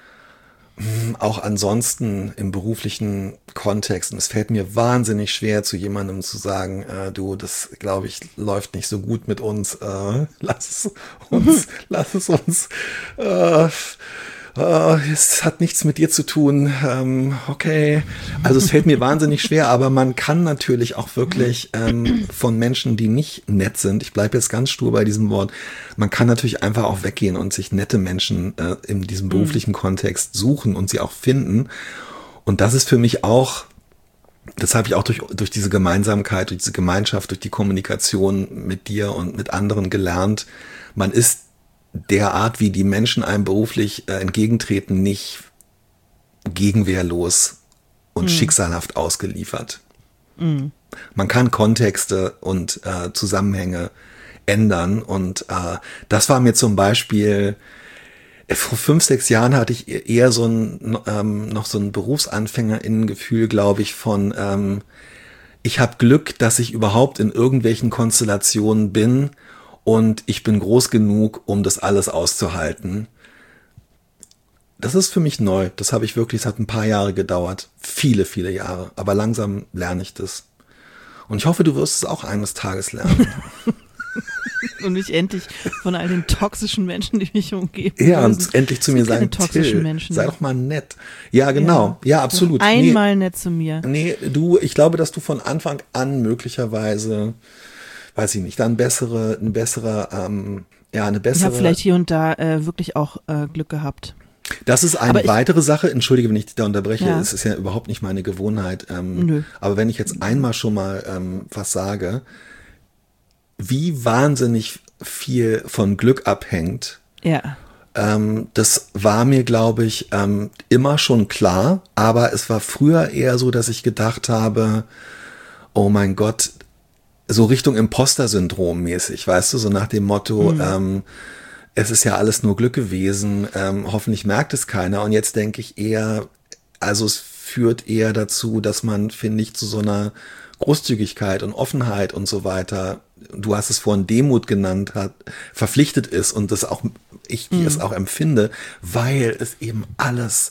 auch ansonsten im beruflichen Kontext. Und es fällt mir wahnsinnig schwer, zu jemandem zu sagen, äh, du, das glaube ich, läuft nicht so gut mit uns. Äh, lass es uns, lass es uns. Äh, äh, es hat nichts mit dir zu tun. Ähm, okay. Also es fällt mir wahnsinnig schwer, aber man kann natürlich auch wirklich ähm, von Menschen, die nicht nett sind, ich bleibe jetzt ganz stur bei diesem Wort, man kann natürlich einfach auch weggehen und sich nette Menschen äh, in diesem beruflichen mhm. Kontext suchen und sie auch finden. Und das ist für mich auch, das habe ich auch durch, durch diese Gemeinsamkeit, durch diese Gemeinschaft, durch die Kommunikation mit dir und mit anderen gelernt. Man ist der Art, wie die Menschen einem beruflich äh, entgegentreten, nicht gegenwehrlos und mhm. schicksalhaft ausgeliefert. Mhm. Man kann Kontexte und äh, Zusammenhänge ändern und äh, das war mir zum Beispiel, vor fünf, sechs Jahren hatte ich eher so ein ähm, noch so ein BerufsanfängerInnen-Gefühl, glaube ich, von ähm, ich habe Glück, dass ich überhaupt in irgendwelchen Konstellationen bin und ich bin groß genug, um das alles auszuhalten. Das ist für mich neu. Das habe ich wirklich, es hat ein paar Jahre gedauert. Viele, viele Jahre. Aber langsam lerne ich das. Und ich hoffe, du wirst es auch eines Tages lernen. Und mich endlich von all den toxischen Menschen, die mich umgeben. Ja, und endlich zu mir sagen, Till, Menschen. sei doch mal nett. Ja, genau. Ja, ja absolut. Einmal nee, nett zu mir. Nee, du, ich glaube, dass du von Anfang an möglicherweise, weiß ich nicht, dann bessere, ein besserer, ähm, ja, eine bessere. Ich habe vielleicht hier und da äh, wirklich auch äh, Glück gehabt. Das ist eine ich, weitere Sache, entschuldige, wenn ich dich da unterbreche, ja. es ist ja überhaupt nicht meine Gewohnheit. Ähm, Nö. Aber wenn ich jetzt einmal schon mal ähm, was sage, wie wahnsinnig viel von Glück abhängt, ja. ähm, das war mir, glaube ich, ähm, immer schon klar, aber es war früher eher so, dass ich gedacht habe, oh mein Gott, so Richtung Imposter-Syndrom mäßig, weißt du, so nach dem Motto, mhm. ähm, es ist ja alles nur Glück gewesen, ähm, hoffentlich merkt es keiner. Und jetzt denke ich eher, also es führt eher dazu, dass man, finde ich, zu so einer Großzügigkeit und Offenheit und so weiter, du hast es vorhin Demut genannt, hat, verpflichtet ist und das auch, ich mhm. es auch empfinde, weil es eben alles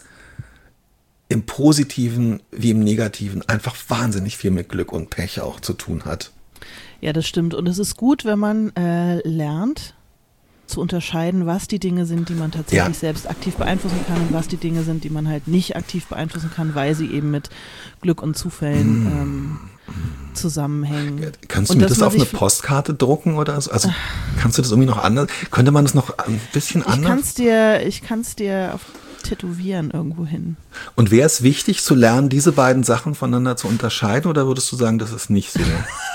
im Positiven wie im Negativen einfach wahnsinnig viel mit Glück und Pech auch zu tun hat. Ja, das stimmt. Und es ist gut, wenn man äh, lernt, zu unterscheiden, was die Dinge sind, die man tatsächlich ja. selbst aktiv beeinflussen kann und was die Dinge sind, die man halt nicht aktiv beeinflussen kann, weil sie eben mit Glück und Zufällen mm. ähm, zusammenhängen. Kannst du mir das auf eine Postkarte drucken oder so? Also kannst du das irgendwie noch anders? Könnte man das noch ein bisschen anders? Ich kann es dir, ich kann es dir auf tätowieren irgendwo hin. Und wäre es wichtig zu lernen, diese beiden Sachen voneinander zu unterscheiden oder würdest du sagen, das ist nicht so?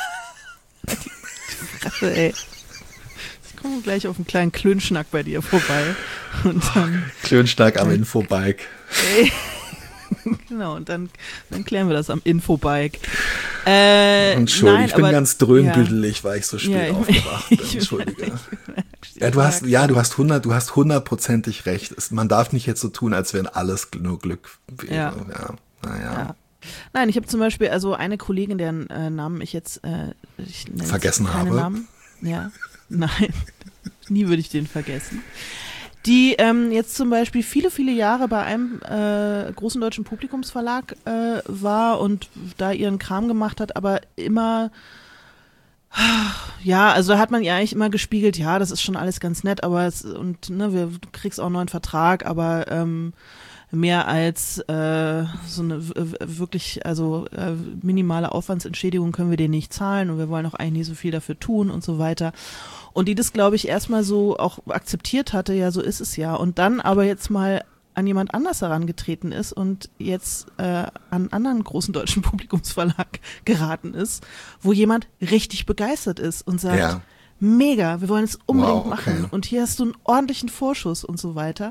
Fresse, ey. Ich komme gleich auf einen kleinen Klönschnack bei dir vorbei. Und dann, Klönschnack am Infobike. Ey. Genau, und dann, dann klären wir das am Infobike. Äh, Entschuldigung, nein, ich bin aber, ganz dröhnbüdelig, ja. weil ich so spät ja, ich, aufgewacht bin. Entschuldige. Ja, du hast, ja, du hast hundert, du hast hundertprozentig recht. Es, man darf nicht jetzt so tun, als wenn alles nur Glück wäre. Ja. Ja, naja. Ja. Nein, ich habe zum Beispiel also eine Kollegin, deren äh, Namen ich jetzt äh, ich vergessen jetzt habe. Namen. Ja, nein, nie würde ich den vergessen. Die ähm, jetzt zum Beispiel viele, viele Jahre bei einem äh, großen deutschen Publikumsverlag äh, war und da ihren Kram gemacht hat, aber immer, ja, also da hat man ihr eigentlich immer gespiegelt, ja, das ist schon alles ganz nett, aber es, und ne, wir, du kriegst auch einen neuen Vertrag, aber ähm, mehr als äh, so eine wirklich, also äh, minimale Aufwandsentschädigung können wir dir nicht zahlen und wir wollen auch eigentlich nicht so viel dafür tun und so weiter. Und die das, glaube ich, erstmal so auch akzeptiert hatte, ja, so ist es ja. Und dann aber jetzt mal an jemand anders herangetreten ist und jetzt äh, an einen anderen großen deutschen Publikumsverlag geraten ist, wo jemand richtig begeistert ist und sagt, ja. Mega, wir wollen es unbedingt wow, okay. machen und hier hast du einen ordentlichen Vorschuss und so weiter.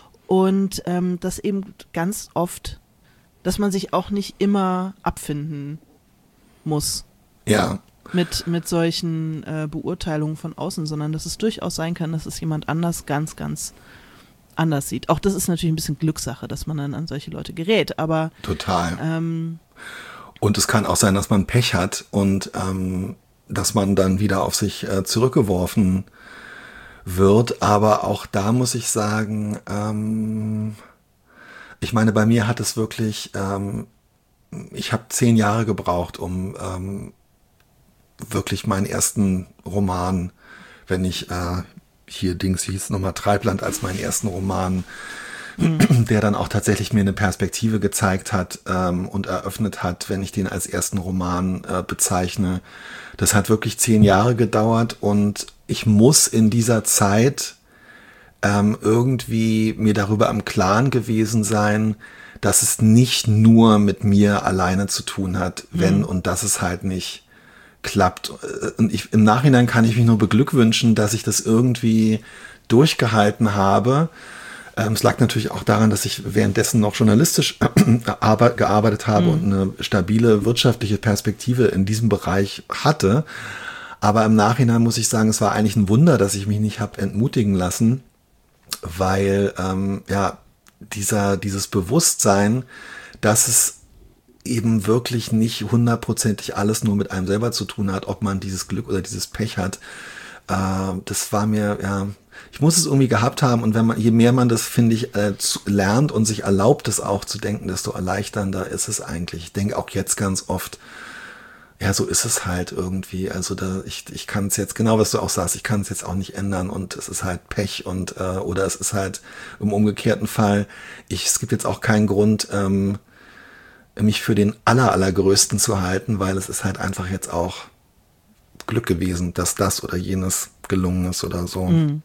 Und ähm, das eben ganz oft, dass man sich auch nicht immer abfinden muss. Ja. Mit, mit solchen äh, Beurteilungen von außen, sondern dass es durchaus sein kann, dass es jemand anders ganz, ganz anders sieht. Auch das ist natürlich ein bisschen Glückssache, dass man dann an solche Leute gerät, aber total. Ähm, und es kann auch sein, dass man Pech hat und ähm, dass man dann wieder auf sich äh, zurückgeworfen wird, aber auch da muss ich sagen, ähm, ich meine, bei mir hat es wirklich, ähm, ich habe zehn Jahre gebraucht, um ähm, wirklich meinen ersten Roman, wenn ich äh, hier Dings hieß nochmal Treibland als meinen ersten Roman, mhm. der dann auch tatsächlich mir eine Perspektive gezeigt hat ähm, und eröffnet hat, wenn ich den als ersten Roman äh, bezeichne. Das hat wirklich zehn Jahre gedauert und ich muss in dieser Zeit ähm, irgendwie mir darüber im Klaren gewesen sein, dass es nicht nur mit mir alleine zu tun hat, wenn mhm. und dass es halt nicht klappt. Und ich, im Nachhinein kann ich mich nur beglückwünschen, dass ich das irgendwie durchgehalten habe. Ähm, es lag natürlich auch daran, dass ich währenddessen noch journalistisch gearbeitet habe mhm. und eine stabile wirtschaftliche Perspektive in diesem Bereich hatte. Aber im Nachhinein muss ich sagen, es war eigentlich ein Wunder, dass ich mich nicht habe entmutigen lassen, weil ähm, ja dieser dieses Bewusstsein, dass es eben wirklich nicht hundertprozentig alles nur mit einem selber zu tun hat, ob man dieses Glück oder dieses Pech hat. Äh, das war mir, ja, ich muss es irgendwie gehabt haben und wenn man, je mehr man das, finde ich, äh, zu, lernt und sich erlaubt, es auch zu denken, desto erleichternder ist es eigentlich. Ich denke auch jetzt ganz oft, ja, so ist es halt irgendwie. Also da, ich, ich kann es jetzt, genau was du auch sagst, ich kann es jetzt auch nicht ändern und es ist halt Pech und äh, oder es ist halt im umgekehrten Fall, ich, es gibt jetzt auch keinen Grund, ähm, mich für den aller, allergrößten zu halten, weil es ist halt einfach jetzt auch Glück gewesen, dass das oder jenes gelungen ist oder so. Mhm.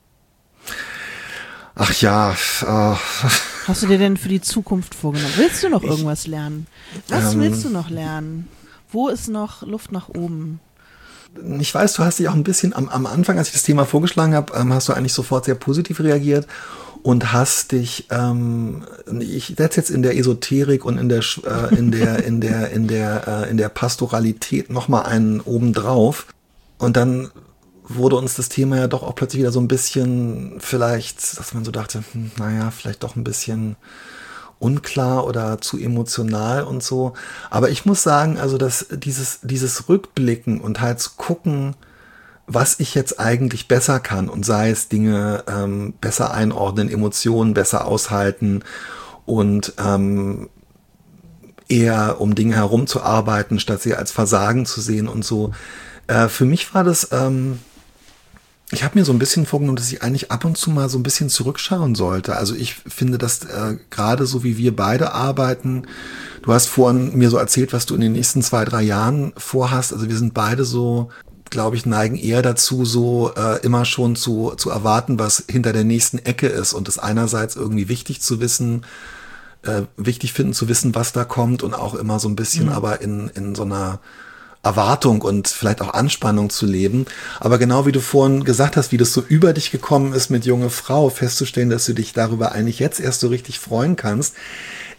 Ach ja. Äh. Hast du dir denn für die Zukunft vorgenommen? Willst du noch irgendwas ich, lernen? Was ähm, willst du noch lernen? Wo ist noch Luft nach oben? Ich weiß, du hast dich auch ein bisschen am, am Anfang, als ich das Thema vorgeschlagen habe, ähm, hast du eigentlich sofort sehr positiv reagiert. Und hast dich, ähm, ich setze jetzt in der Esoterik und in der äh, in der in der in der äh, in der Pastoralität noch mal einen obendrauf. Und dann wurde uns das Thema ja doch auch plötzlich wieder so ein bisschen, vielleicht, dass man so dachte, hm, naja, vielleicht doch ein bisschen unklar oder zu emotional und so. Aber ich muss sagen, also dass dieses dieses Rückblicken und halt zu gucken, was ich jetzt eigentlich besser kann und sei es Dinge ähm, besser einordnen, Emotionen besser aushalten und ähm, eher um Dinge herumzuarbeiten, statt sie als Versagen zu sehen und so. Äh, für mich war das, ähm, ich habe mir so ein bisschen vorgenommen, dass ich eigentlich ab und zu mal so ein bisschen zurückschauen sollte. Also ich finde, dass äh, gerade so wie wir beide arbeiten, du hast vorhin mir so erzählt, was du in den nächsten zwei, drei Jahren vorhast. Also wir sind beide so, glaube ich, neigen eher dazu, so äh, immer schon zu, zu erwarten, was hinter der nächsten Ecke ist und es einerseits irgendwie wichtig zu wissen, äh, wichtig finden zu wissen, was da kommt und auch immer so ein bisschen mhm. aber in, in so einer Erwartung und vielleicht auch Anspannung zu leben. Aber genau wie du vorhin gesagt hast, wie das so über dich gekommen ist mit junge Frau, festzustellen, dass du dich darüber eigentlich jetzt erst so richtig freuen kannst.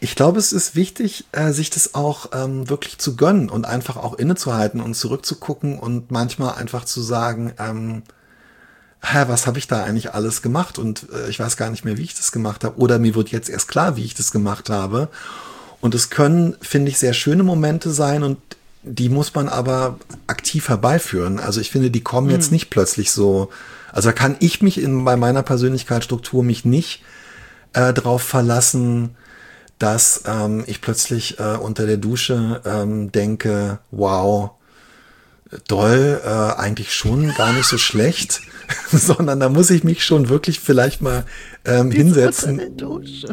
Ich glaube, es ist wichtig, äh, sich das auch ähm, wirklich zu gönnen und einfach auch innezuhalten und zurückzugucken und manchmal einfach zu sagen, ähm, hä, was habe ich da eigentlich alles gemacht und äh, ich weiß gar nicht mehr, wie ich das gemacht habe oder mir wird jetzt erst klar, wie ich das gemacht habe. Und es können, finde ich, sehr schöne Momente sein und die muss man aber aktiv herbeiführen. Also ich finde, die kommen mhm. jetzt nicht plötzlich so, also da kann ich mich in, bei meiner Persönlichkeitsstruktur mich nicht äh, drauf verlassen, dass ähm, ich plötzlich äh, unter der Dusche ähm, denke, wow, doll, äh, eigentlich schon gar nicht so schlecht, sondern da muss ich mich schon wirklich vielleicht mal ähm, hinsetzen. Unter der Dusche.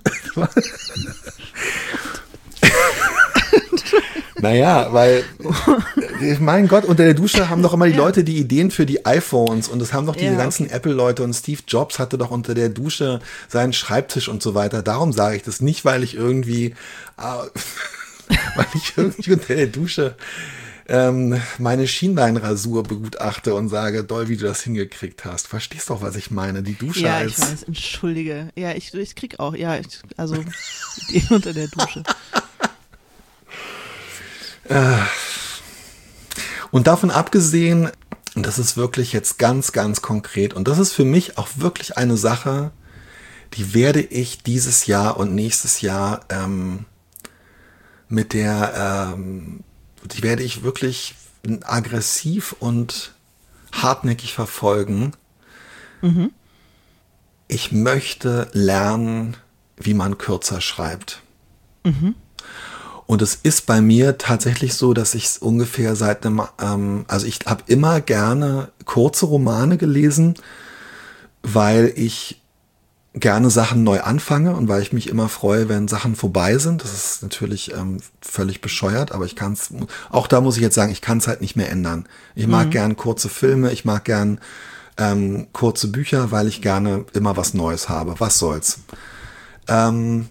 Naja, weil, mein Gott, unter der Dusche haben doch immer die ja. Leute die Ideen für die iPhones und es haben doch diese ja, ganzen okay. Apple-Leute und Steve Jobs hatte doch unter der Dusche seinen Schreibtisch und so weiter. Darum sage ich das nicht, weil ich irgendwie, äh, weil ich irgendwie unter der Dusche ähm, meine Schienbeinrasur begutachte und sage, doll, wie du das hingekriegt hast. Verstehst doch, was ich meine? Die Dusche ja, als... Ja, ich weiß, entschuldige. Ja, ich, ich krieg auch, ja, ich, also die unter der Dusche. Und davon abgesehen, das ist wirklich jetzt ganz, ganz konkret und das ist für mich auch wirklich eine Sache, die werde ich dieses Jahr und nächstes Jahr ähm, mit der, ähm, die werde ich wirklich aggressiv und hartnäckig verfolgen. Mhm. Ich möchte lernen, wie man kürzer schreibt. Mhm. Und es ist bei mir tatsächlich so, dass ich es ungefähr seit einem, ähm, also ich habe immer gerne kurze Romane gelesen, weil ich gerne Sachen neu anfange und weil ich mich immer freue, wenn Sachen vorbei sind. Das ist natürlich ähm, völlig bescheuert, aber ich kann es, auch da muss ich jetzt sagen, ich kann es halt nicht mehr ändern. Ich mag mhm. gern kurze Filme, ich mag gern ähm, kurze Bücher, weil ich gerne immer was Neues habe. Was soll's? Ähm,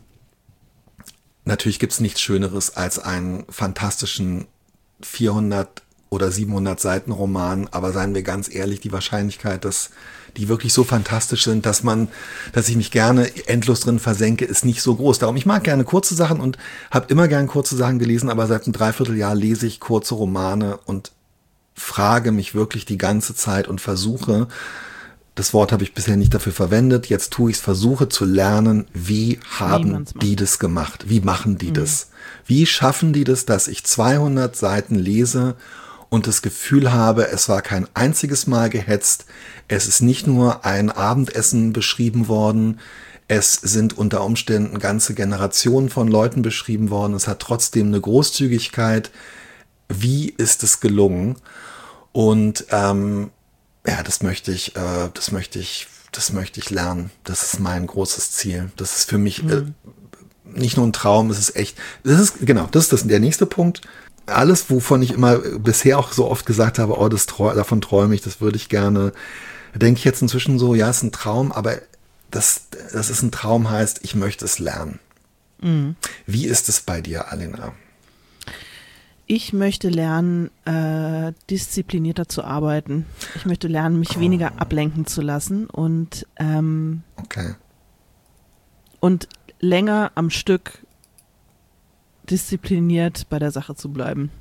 Natürlich gibt's nichts Schöneres als einen fantastischen vierhundert oder siebenhundert Seiten Roman, aber seien wir ganz ehrlich, die Wahrscheinlichkeit, dass die wirklich so fantastisch sind, dass man, dass ich mich gerne endlos drin versenke, ist nicht so groß. Darum, ich mag gerne kurze Sachen und habe immer gern kurze Sachen gelesen, aber seit einem Dreivierteljahr lese ich kurze Romane und frage mich wirklich die ganze Zeit und versuche, das Wort habe ich bisher nicht dafür verwendet, jetzt tue ich es, versuche zu lernen, wie haben wie die das gemacht? Wie machen die mhm. das? Wie schaffen die das, dass ich zweihundert Seiten lese und das Gefühl habe, es war kein einziges Mal gehetzt, es ist nicht nur ein Abendessen beschrieben worden, es sind unter Umständen ganze Generationen von Leuten beschrieben worden, es hat trotzdem eine Großzügigkeit. Wie ist es gelungen? Und ähm, ja, das möchte ich, äh, das möchte ich, das möchte ich lernen. Das ist mein großes Ziel. Das ist für mich mhm. äh, nicht nur ein Traum, es ist echt, das ist, genau, das ist das, der nächste Punkt. Alles, wovon ich immer bisher auch so oft gesagt habe, oh, das trau- davon träume ich, das würde ich gerne, denke ich jetzt inzwischen so, ja, ist ein Traum, aber das, das ist ein Traum heißt, ich möchte es lernen. Mhm. Wie ist es bei dir, Alena? Ich möchte lernen, äh, disziplinierter zu arbeiten. Ich möchte lernen, mich oh. weniger ablenken zu lassen und ähm, okay. und länger am Stück diszipliniert bei der Sache zu bleiben.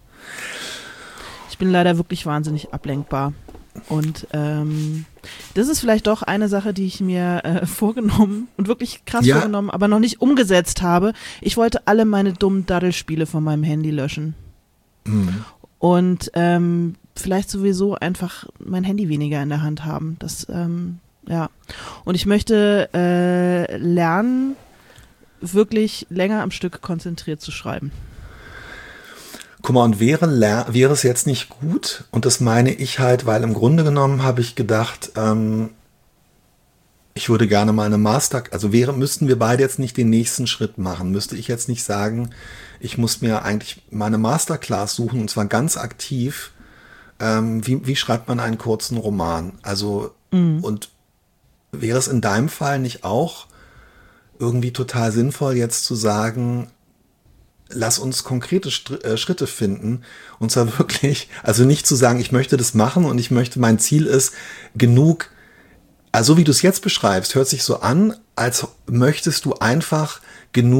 Ich bin leider wirklich wahnsinnig ablenkbar. Und ähm, das ist vielleicht doch eine Sache, die ich mir äh, vorgenommen und wirklich krass ja. vorgenommen, aber noch nicht umgesetzt habe. Ich wollte alle meine dummen Daddelspiele von meinem Handy löschen. Mhm. Und ähm, vielleicht sowieso einfach mein Handy weniger in der Hand haben. Das, ähm, ja. Und ich möchte äh, lernen, wirklich länger am Stück konzentriert zu schreiben. Guck mal, und wäre, wäre es jetzt nicht gut, und das meine ich halt, weil im Grunde genommen habe ich gedacht, ähm, ich würde gerne mal eine Master, also wäre, müssten wir beide jetzt nicht den nächsten Schritt machen, müsste ich jetzt nicht sagen, ich muss mir eigentlich meine Masterclass suchen, und zwar ganz aktiv, ähm, wie, wie schreibt man einen kurzen Roman? Also, mhm. und wäre es in deinem Fall nicht auch irgendwie total sinnvoll, jetzt zu sagen, lass uns konkrete Schritte finden, und zwar wirklich, also nicht zu sagen, ich möchte das machen und ich möchte, mein Ziel ist, genug, also wie du es jetzt beschreibst, hört sich so an, als möchtest du einfach genug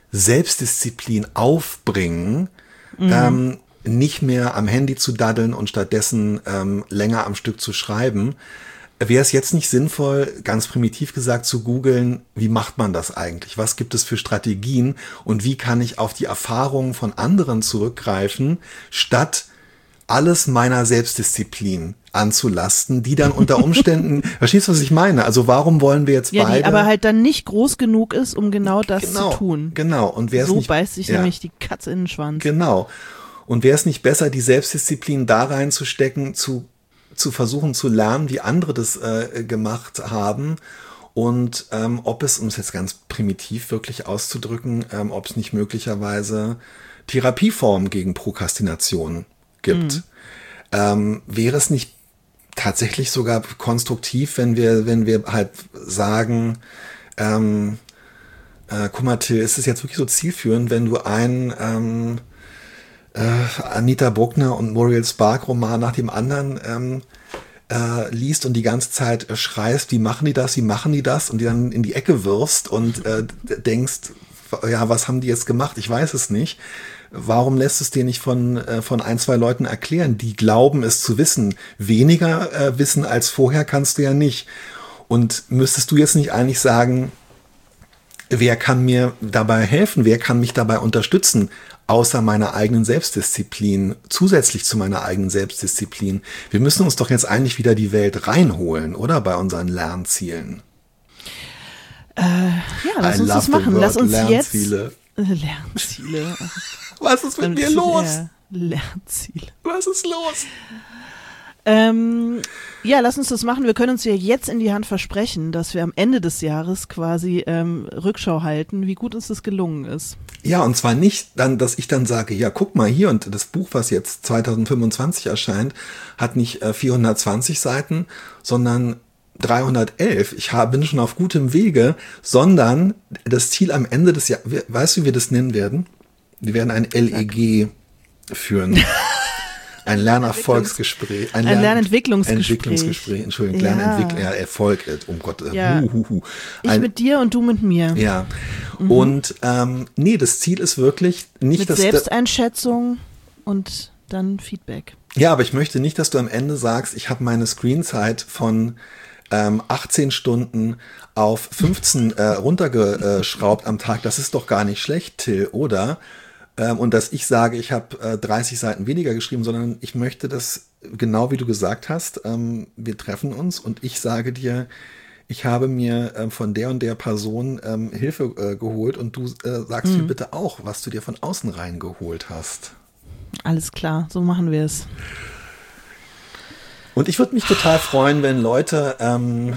Selbstdisziplin aufbringen, mhm. ähm, nicht mehr am Handy zu daddeln und stattdessen ähm, länger am Stück zu schreiben. Wäre es jetzt nicht sinnvoll, ganz primitiv gesagt, zu googeln, wie macht man das eigentlich? Was gibt es für Strategien und wie kann ich auf die Erfahrungen von anderen zurückgreifen, statt alles meiner Selbstdisziplin anzulasten, die dann unter Umständen, verstehst du, was ich meine? Also warum wollen wir jetzt ja, beide... die aber halt dann nicht groß genug ist, um genau das genau, zu tun. Genau. Und wer so es nicht, beißt sich ja. nämlich die Katze in den Schwanz. Genau. Und wäre es nicht besser, die Selbstdisziplin da reinzustecken, zu zu versuchen zu lernen, wie andere das äh, gemacht haben und ähm, ob es, um es jetzt ganz primitiv wirklich auszudrücken, ähm, ob es nicht möglicherweise Therapieformen gegen Prokrastination gibt. Mhm. Ähm, wäre es nicht tatsächlich sogar konstruktiv, wenn wir, wenn wir halt sagen, ähm, äh, guck mal, Till, ist es jetzt wirklich so zielführend, wenn du ein ähm, Äh, Anita Bruckner und Muriel Spark Roman nach dem anderen ähm, äh, liest und die ganze Zeit äh, schreist, wie machen die das, wie machen die das und die dann in die Ecke wirfst und äh, denkst, ja, was haben die jetzt gemacht? Ich weiß es nicht. Warum lässt es dir nicht von, äh, von ein, zwei Leuten erklären, die glauben es zu wissen? Weniger äh, wissen als vorher kannst du ja nicht. Und müsstest du jetzt nicht eigentlich sagen, wer kann mir dabei helfen? Wer kann mich dabei unterstützen? Außer meiner eigenen Selbstdisziplin, zusätzlich zu meiner eigenen Selbstdisziplin. Wir müssen uns doch jetzt eigentlich wieder die Welt reinholen, oder? Bei unseren Lernzielen. Äh, ja, lass I uns das machen. Lass uns Lernziele. jetzt... Äh, Lernziele. Was ist mit mir los? Lernziele. Was ist los? Ähm, ja, lass uns das machen. Wir können uns ja jetzt in die Hand versprechen, dass wir am Ende des Jahres quasi ähm, Rückschau halten, wie gut uns das gelungen ist. Ja, und zwar nicht dann, dass ich dann sage, ja, guck mal hier, und das Buch, was jetzt zwanzig fünfundzwanzig erscheint, hat nicht äh, vierhundertzwanzig Seiten, sondern dreihundertelf. Ich hab, bin schon auf gutem Wege, sondern das Ziel am Ende des Jahres, weißt du, wie wir das nennen werden? Wir werden ein L E G führen. Ein Lernerfolgsgespräch. Ein, ein Lernentwicklungsgespräch. Entwicklungsgespräch, Entschuldigung, ja. Lernentwickler, ja, Erfolg, um Gott. Ja. Hu, hu, hu. Ich mit dir und du mit mir. Ja. Mhm. Und ähm, nee, das Ziel ist wirklich nicht, mit dass... Selbsteinschätzung und dann Feedback. Ja, aber ich möchte nicht, dass du am Ende sagst, ich habe meine Screenzeit von ähm, achtzehn Stunden auf fünfzehn äh, runtergeschraubt am Tag. Das ist doch gar nicht schlecht, Till, oder? Und dass ich sage, ich habe äh, dreißig Seiten weniger geschrieben, sondern ich möchte das, genau wie du gesagt hast, ähm, wir treffen uns und ich sage dir, ich habe mir ähm, von der und der Person ähm, Hilfe äh, geholt und du äh, sagst mhm. mir bitte auch, was du dir von außen reingeholt hast. Alles klar, so machen wir es. Und ich würde mich total freuen, wenn Leute ähm,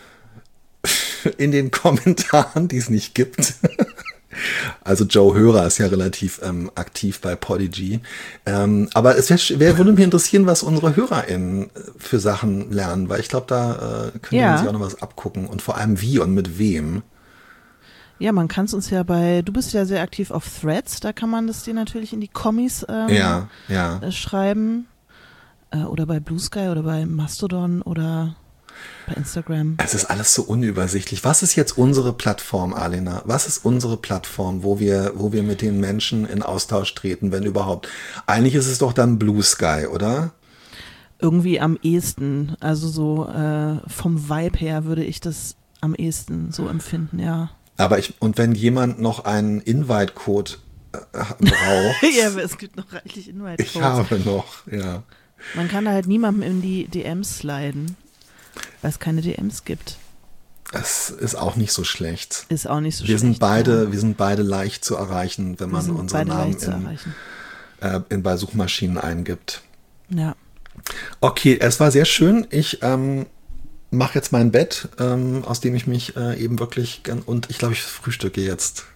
in den Kommentaren, die es nicht gibt, also Joe Hörer ist ja relativ ähm, aktiv bei Podigy. Ähm, aber es wär, wär, würde mich interessieren, was unsere HörerInnen für Sachen lernen, weil ich glaube, da äh, können ja. wir uns ja auch noch was abgucken und vor allem wie und mit wem. Ja, man kann es uns ja bei, du bist ja sehr aktiv auf Threads, da kann man das dir natürlich in die Kommis ähm, ja, ja. Äh, schreiben. Äh, oder bei Blue Sky oder bei Mastodon oder bei Instagram. Es ist alles so unübersichtlich. Was ist jetzt unsere Plattform, Alena? Was ist unsere Plattform, wo wir, wo wir mit den Menschen in Austausch treten, wenn überhaupt? Eigentlich ist es doch dann Blue Sky, oder? Irgendwie am ehesten. Also so äh, vom Vibe her würde ich das am ehesten so empfinden, ja. Aber ich, und wenn jemand noch einen Invite-Code äh, braucht. Ja, aber es gibt noch reichlich Invite-Codes. Ich habe noch, ja. Man kann da halt niemandem in die D Ms sliden. Weil es keine D Ms gibt. Es ist auch nicht so schlecht. Ist auch nicht so wir schlecht. Sind beide, ja. Wir sind beide leicht zu erreichen, wenn wir man unsere Namen in, äh, in bei Suchmaschinen eingibt. Ja. Okay, es war sehr schön. Ich ähm, mache jetzt mein Bett, ähm, aus dem ich mich äh, eben wirklich gern, und ich glaube, ich frühstücke jetzt.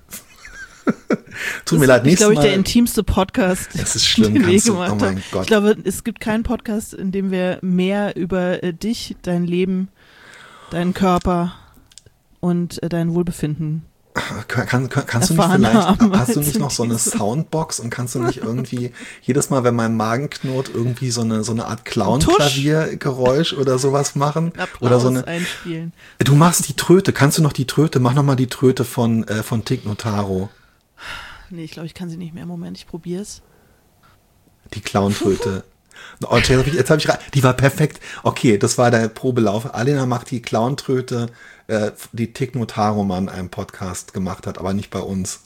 Tut mir leid, nächstes Mal. Das ist, glaube ich, der intimste Podcast, es ist schlimm, den wir du, gemacht oh mein haben. Gott. Ich glaube, es gibt keinen Podcast, in dem wir mehr über äh, dich, dein Leben, deinen Körper und äh, dein Wohlbefinden kann, kann, kannst du nicht vielleicht, haben, hast du nicht noch so eine Soundbox und kannst du nicht irgendwie jedes Mal, wenn mein Magen knurrt, irgendwie so eine so eine Art Clown-Klaviergeräusch oder sowas machen? Applaus oder so eine einspielen. Du machst die Tröte, kannst du noch die Tröte, mach noch mal die Tröte von äh, von Tig Notaro. Nee, ich glaube, ich kann sie nicht mehr. Moment, ich probier's. Die Clowntröte. Oh, jetzt habe ich, jetzt hab ich, die war perfekt. Okay, das war der Probelauf. Alena macht die Clowntröte, äh, die Tig Notaro in einem Podcast gemacht hat, aber nicht bei uns.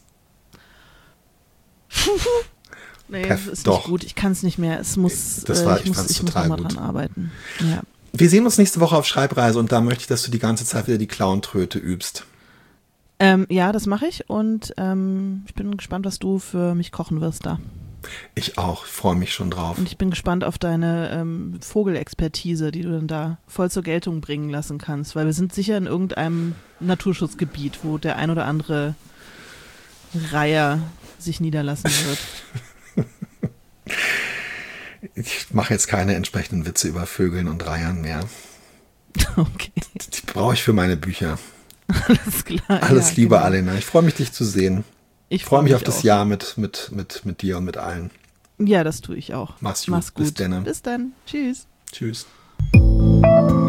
Nee, Perf- das ist doch. Nicht gut. Ich kann es nicht mehr. Es muss, das war, äh, ich, ich muss, ich muss nochmal dran arbeiten. Ja. Wir sehen uns nächste Woche auf Schreibreise und da möchte ich, dass du die ganze Zeit wieder die Clowntröte übst. Ähm, ja, das mache ich und ähm, ich bin gespannt, was du für mich kochen wirst da. Ich auch, freue mich schon drauf. Und ich bin gespannt auf deine ähm, Vogelexpertise, die du dann da voll zur Geltung bringen lassen kannst, weil wir sind sicher in irgendeinem Naturschutzgebiet, wo der ein oder andere Reiher sich niederlassen wird. Ich mache jetzt keine entsprechenden Witze über Vögeln und Reihern mehr. Okay. Die brauche ich für meine Bücher. Alles klar. Alles ja, Liebe, genau. Alena. Ich freue mich, dich zu sehen. Ich freue freu mich, mich auf das auch. Jahr mit, mit, mit, mit dir und mit allen. Ja, das tue ich auch. Mach's gut. Mach's gut. Bis dann. Bis dann. Tschüss. Tschüss.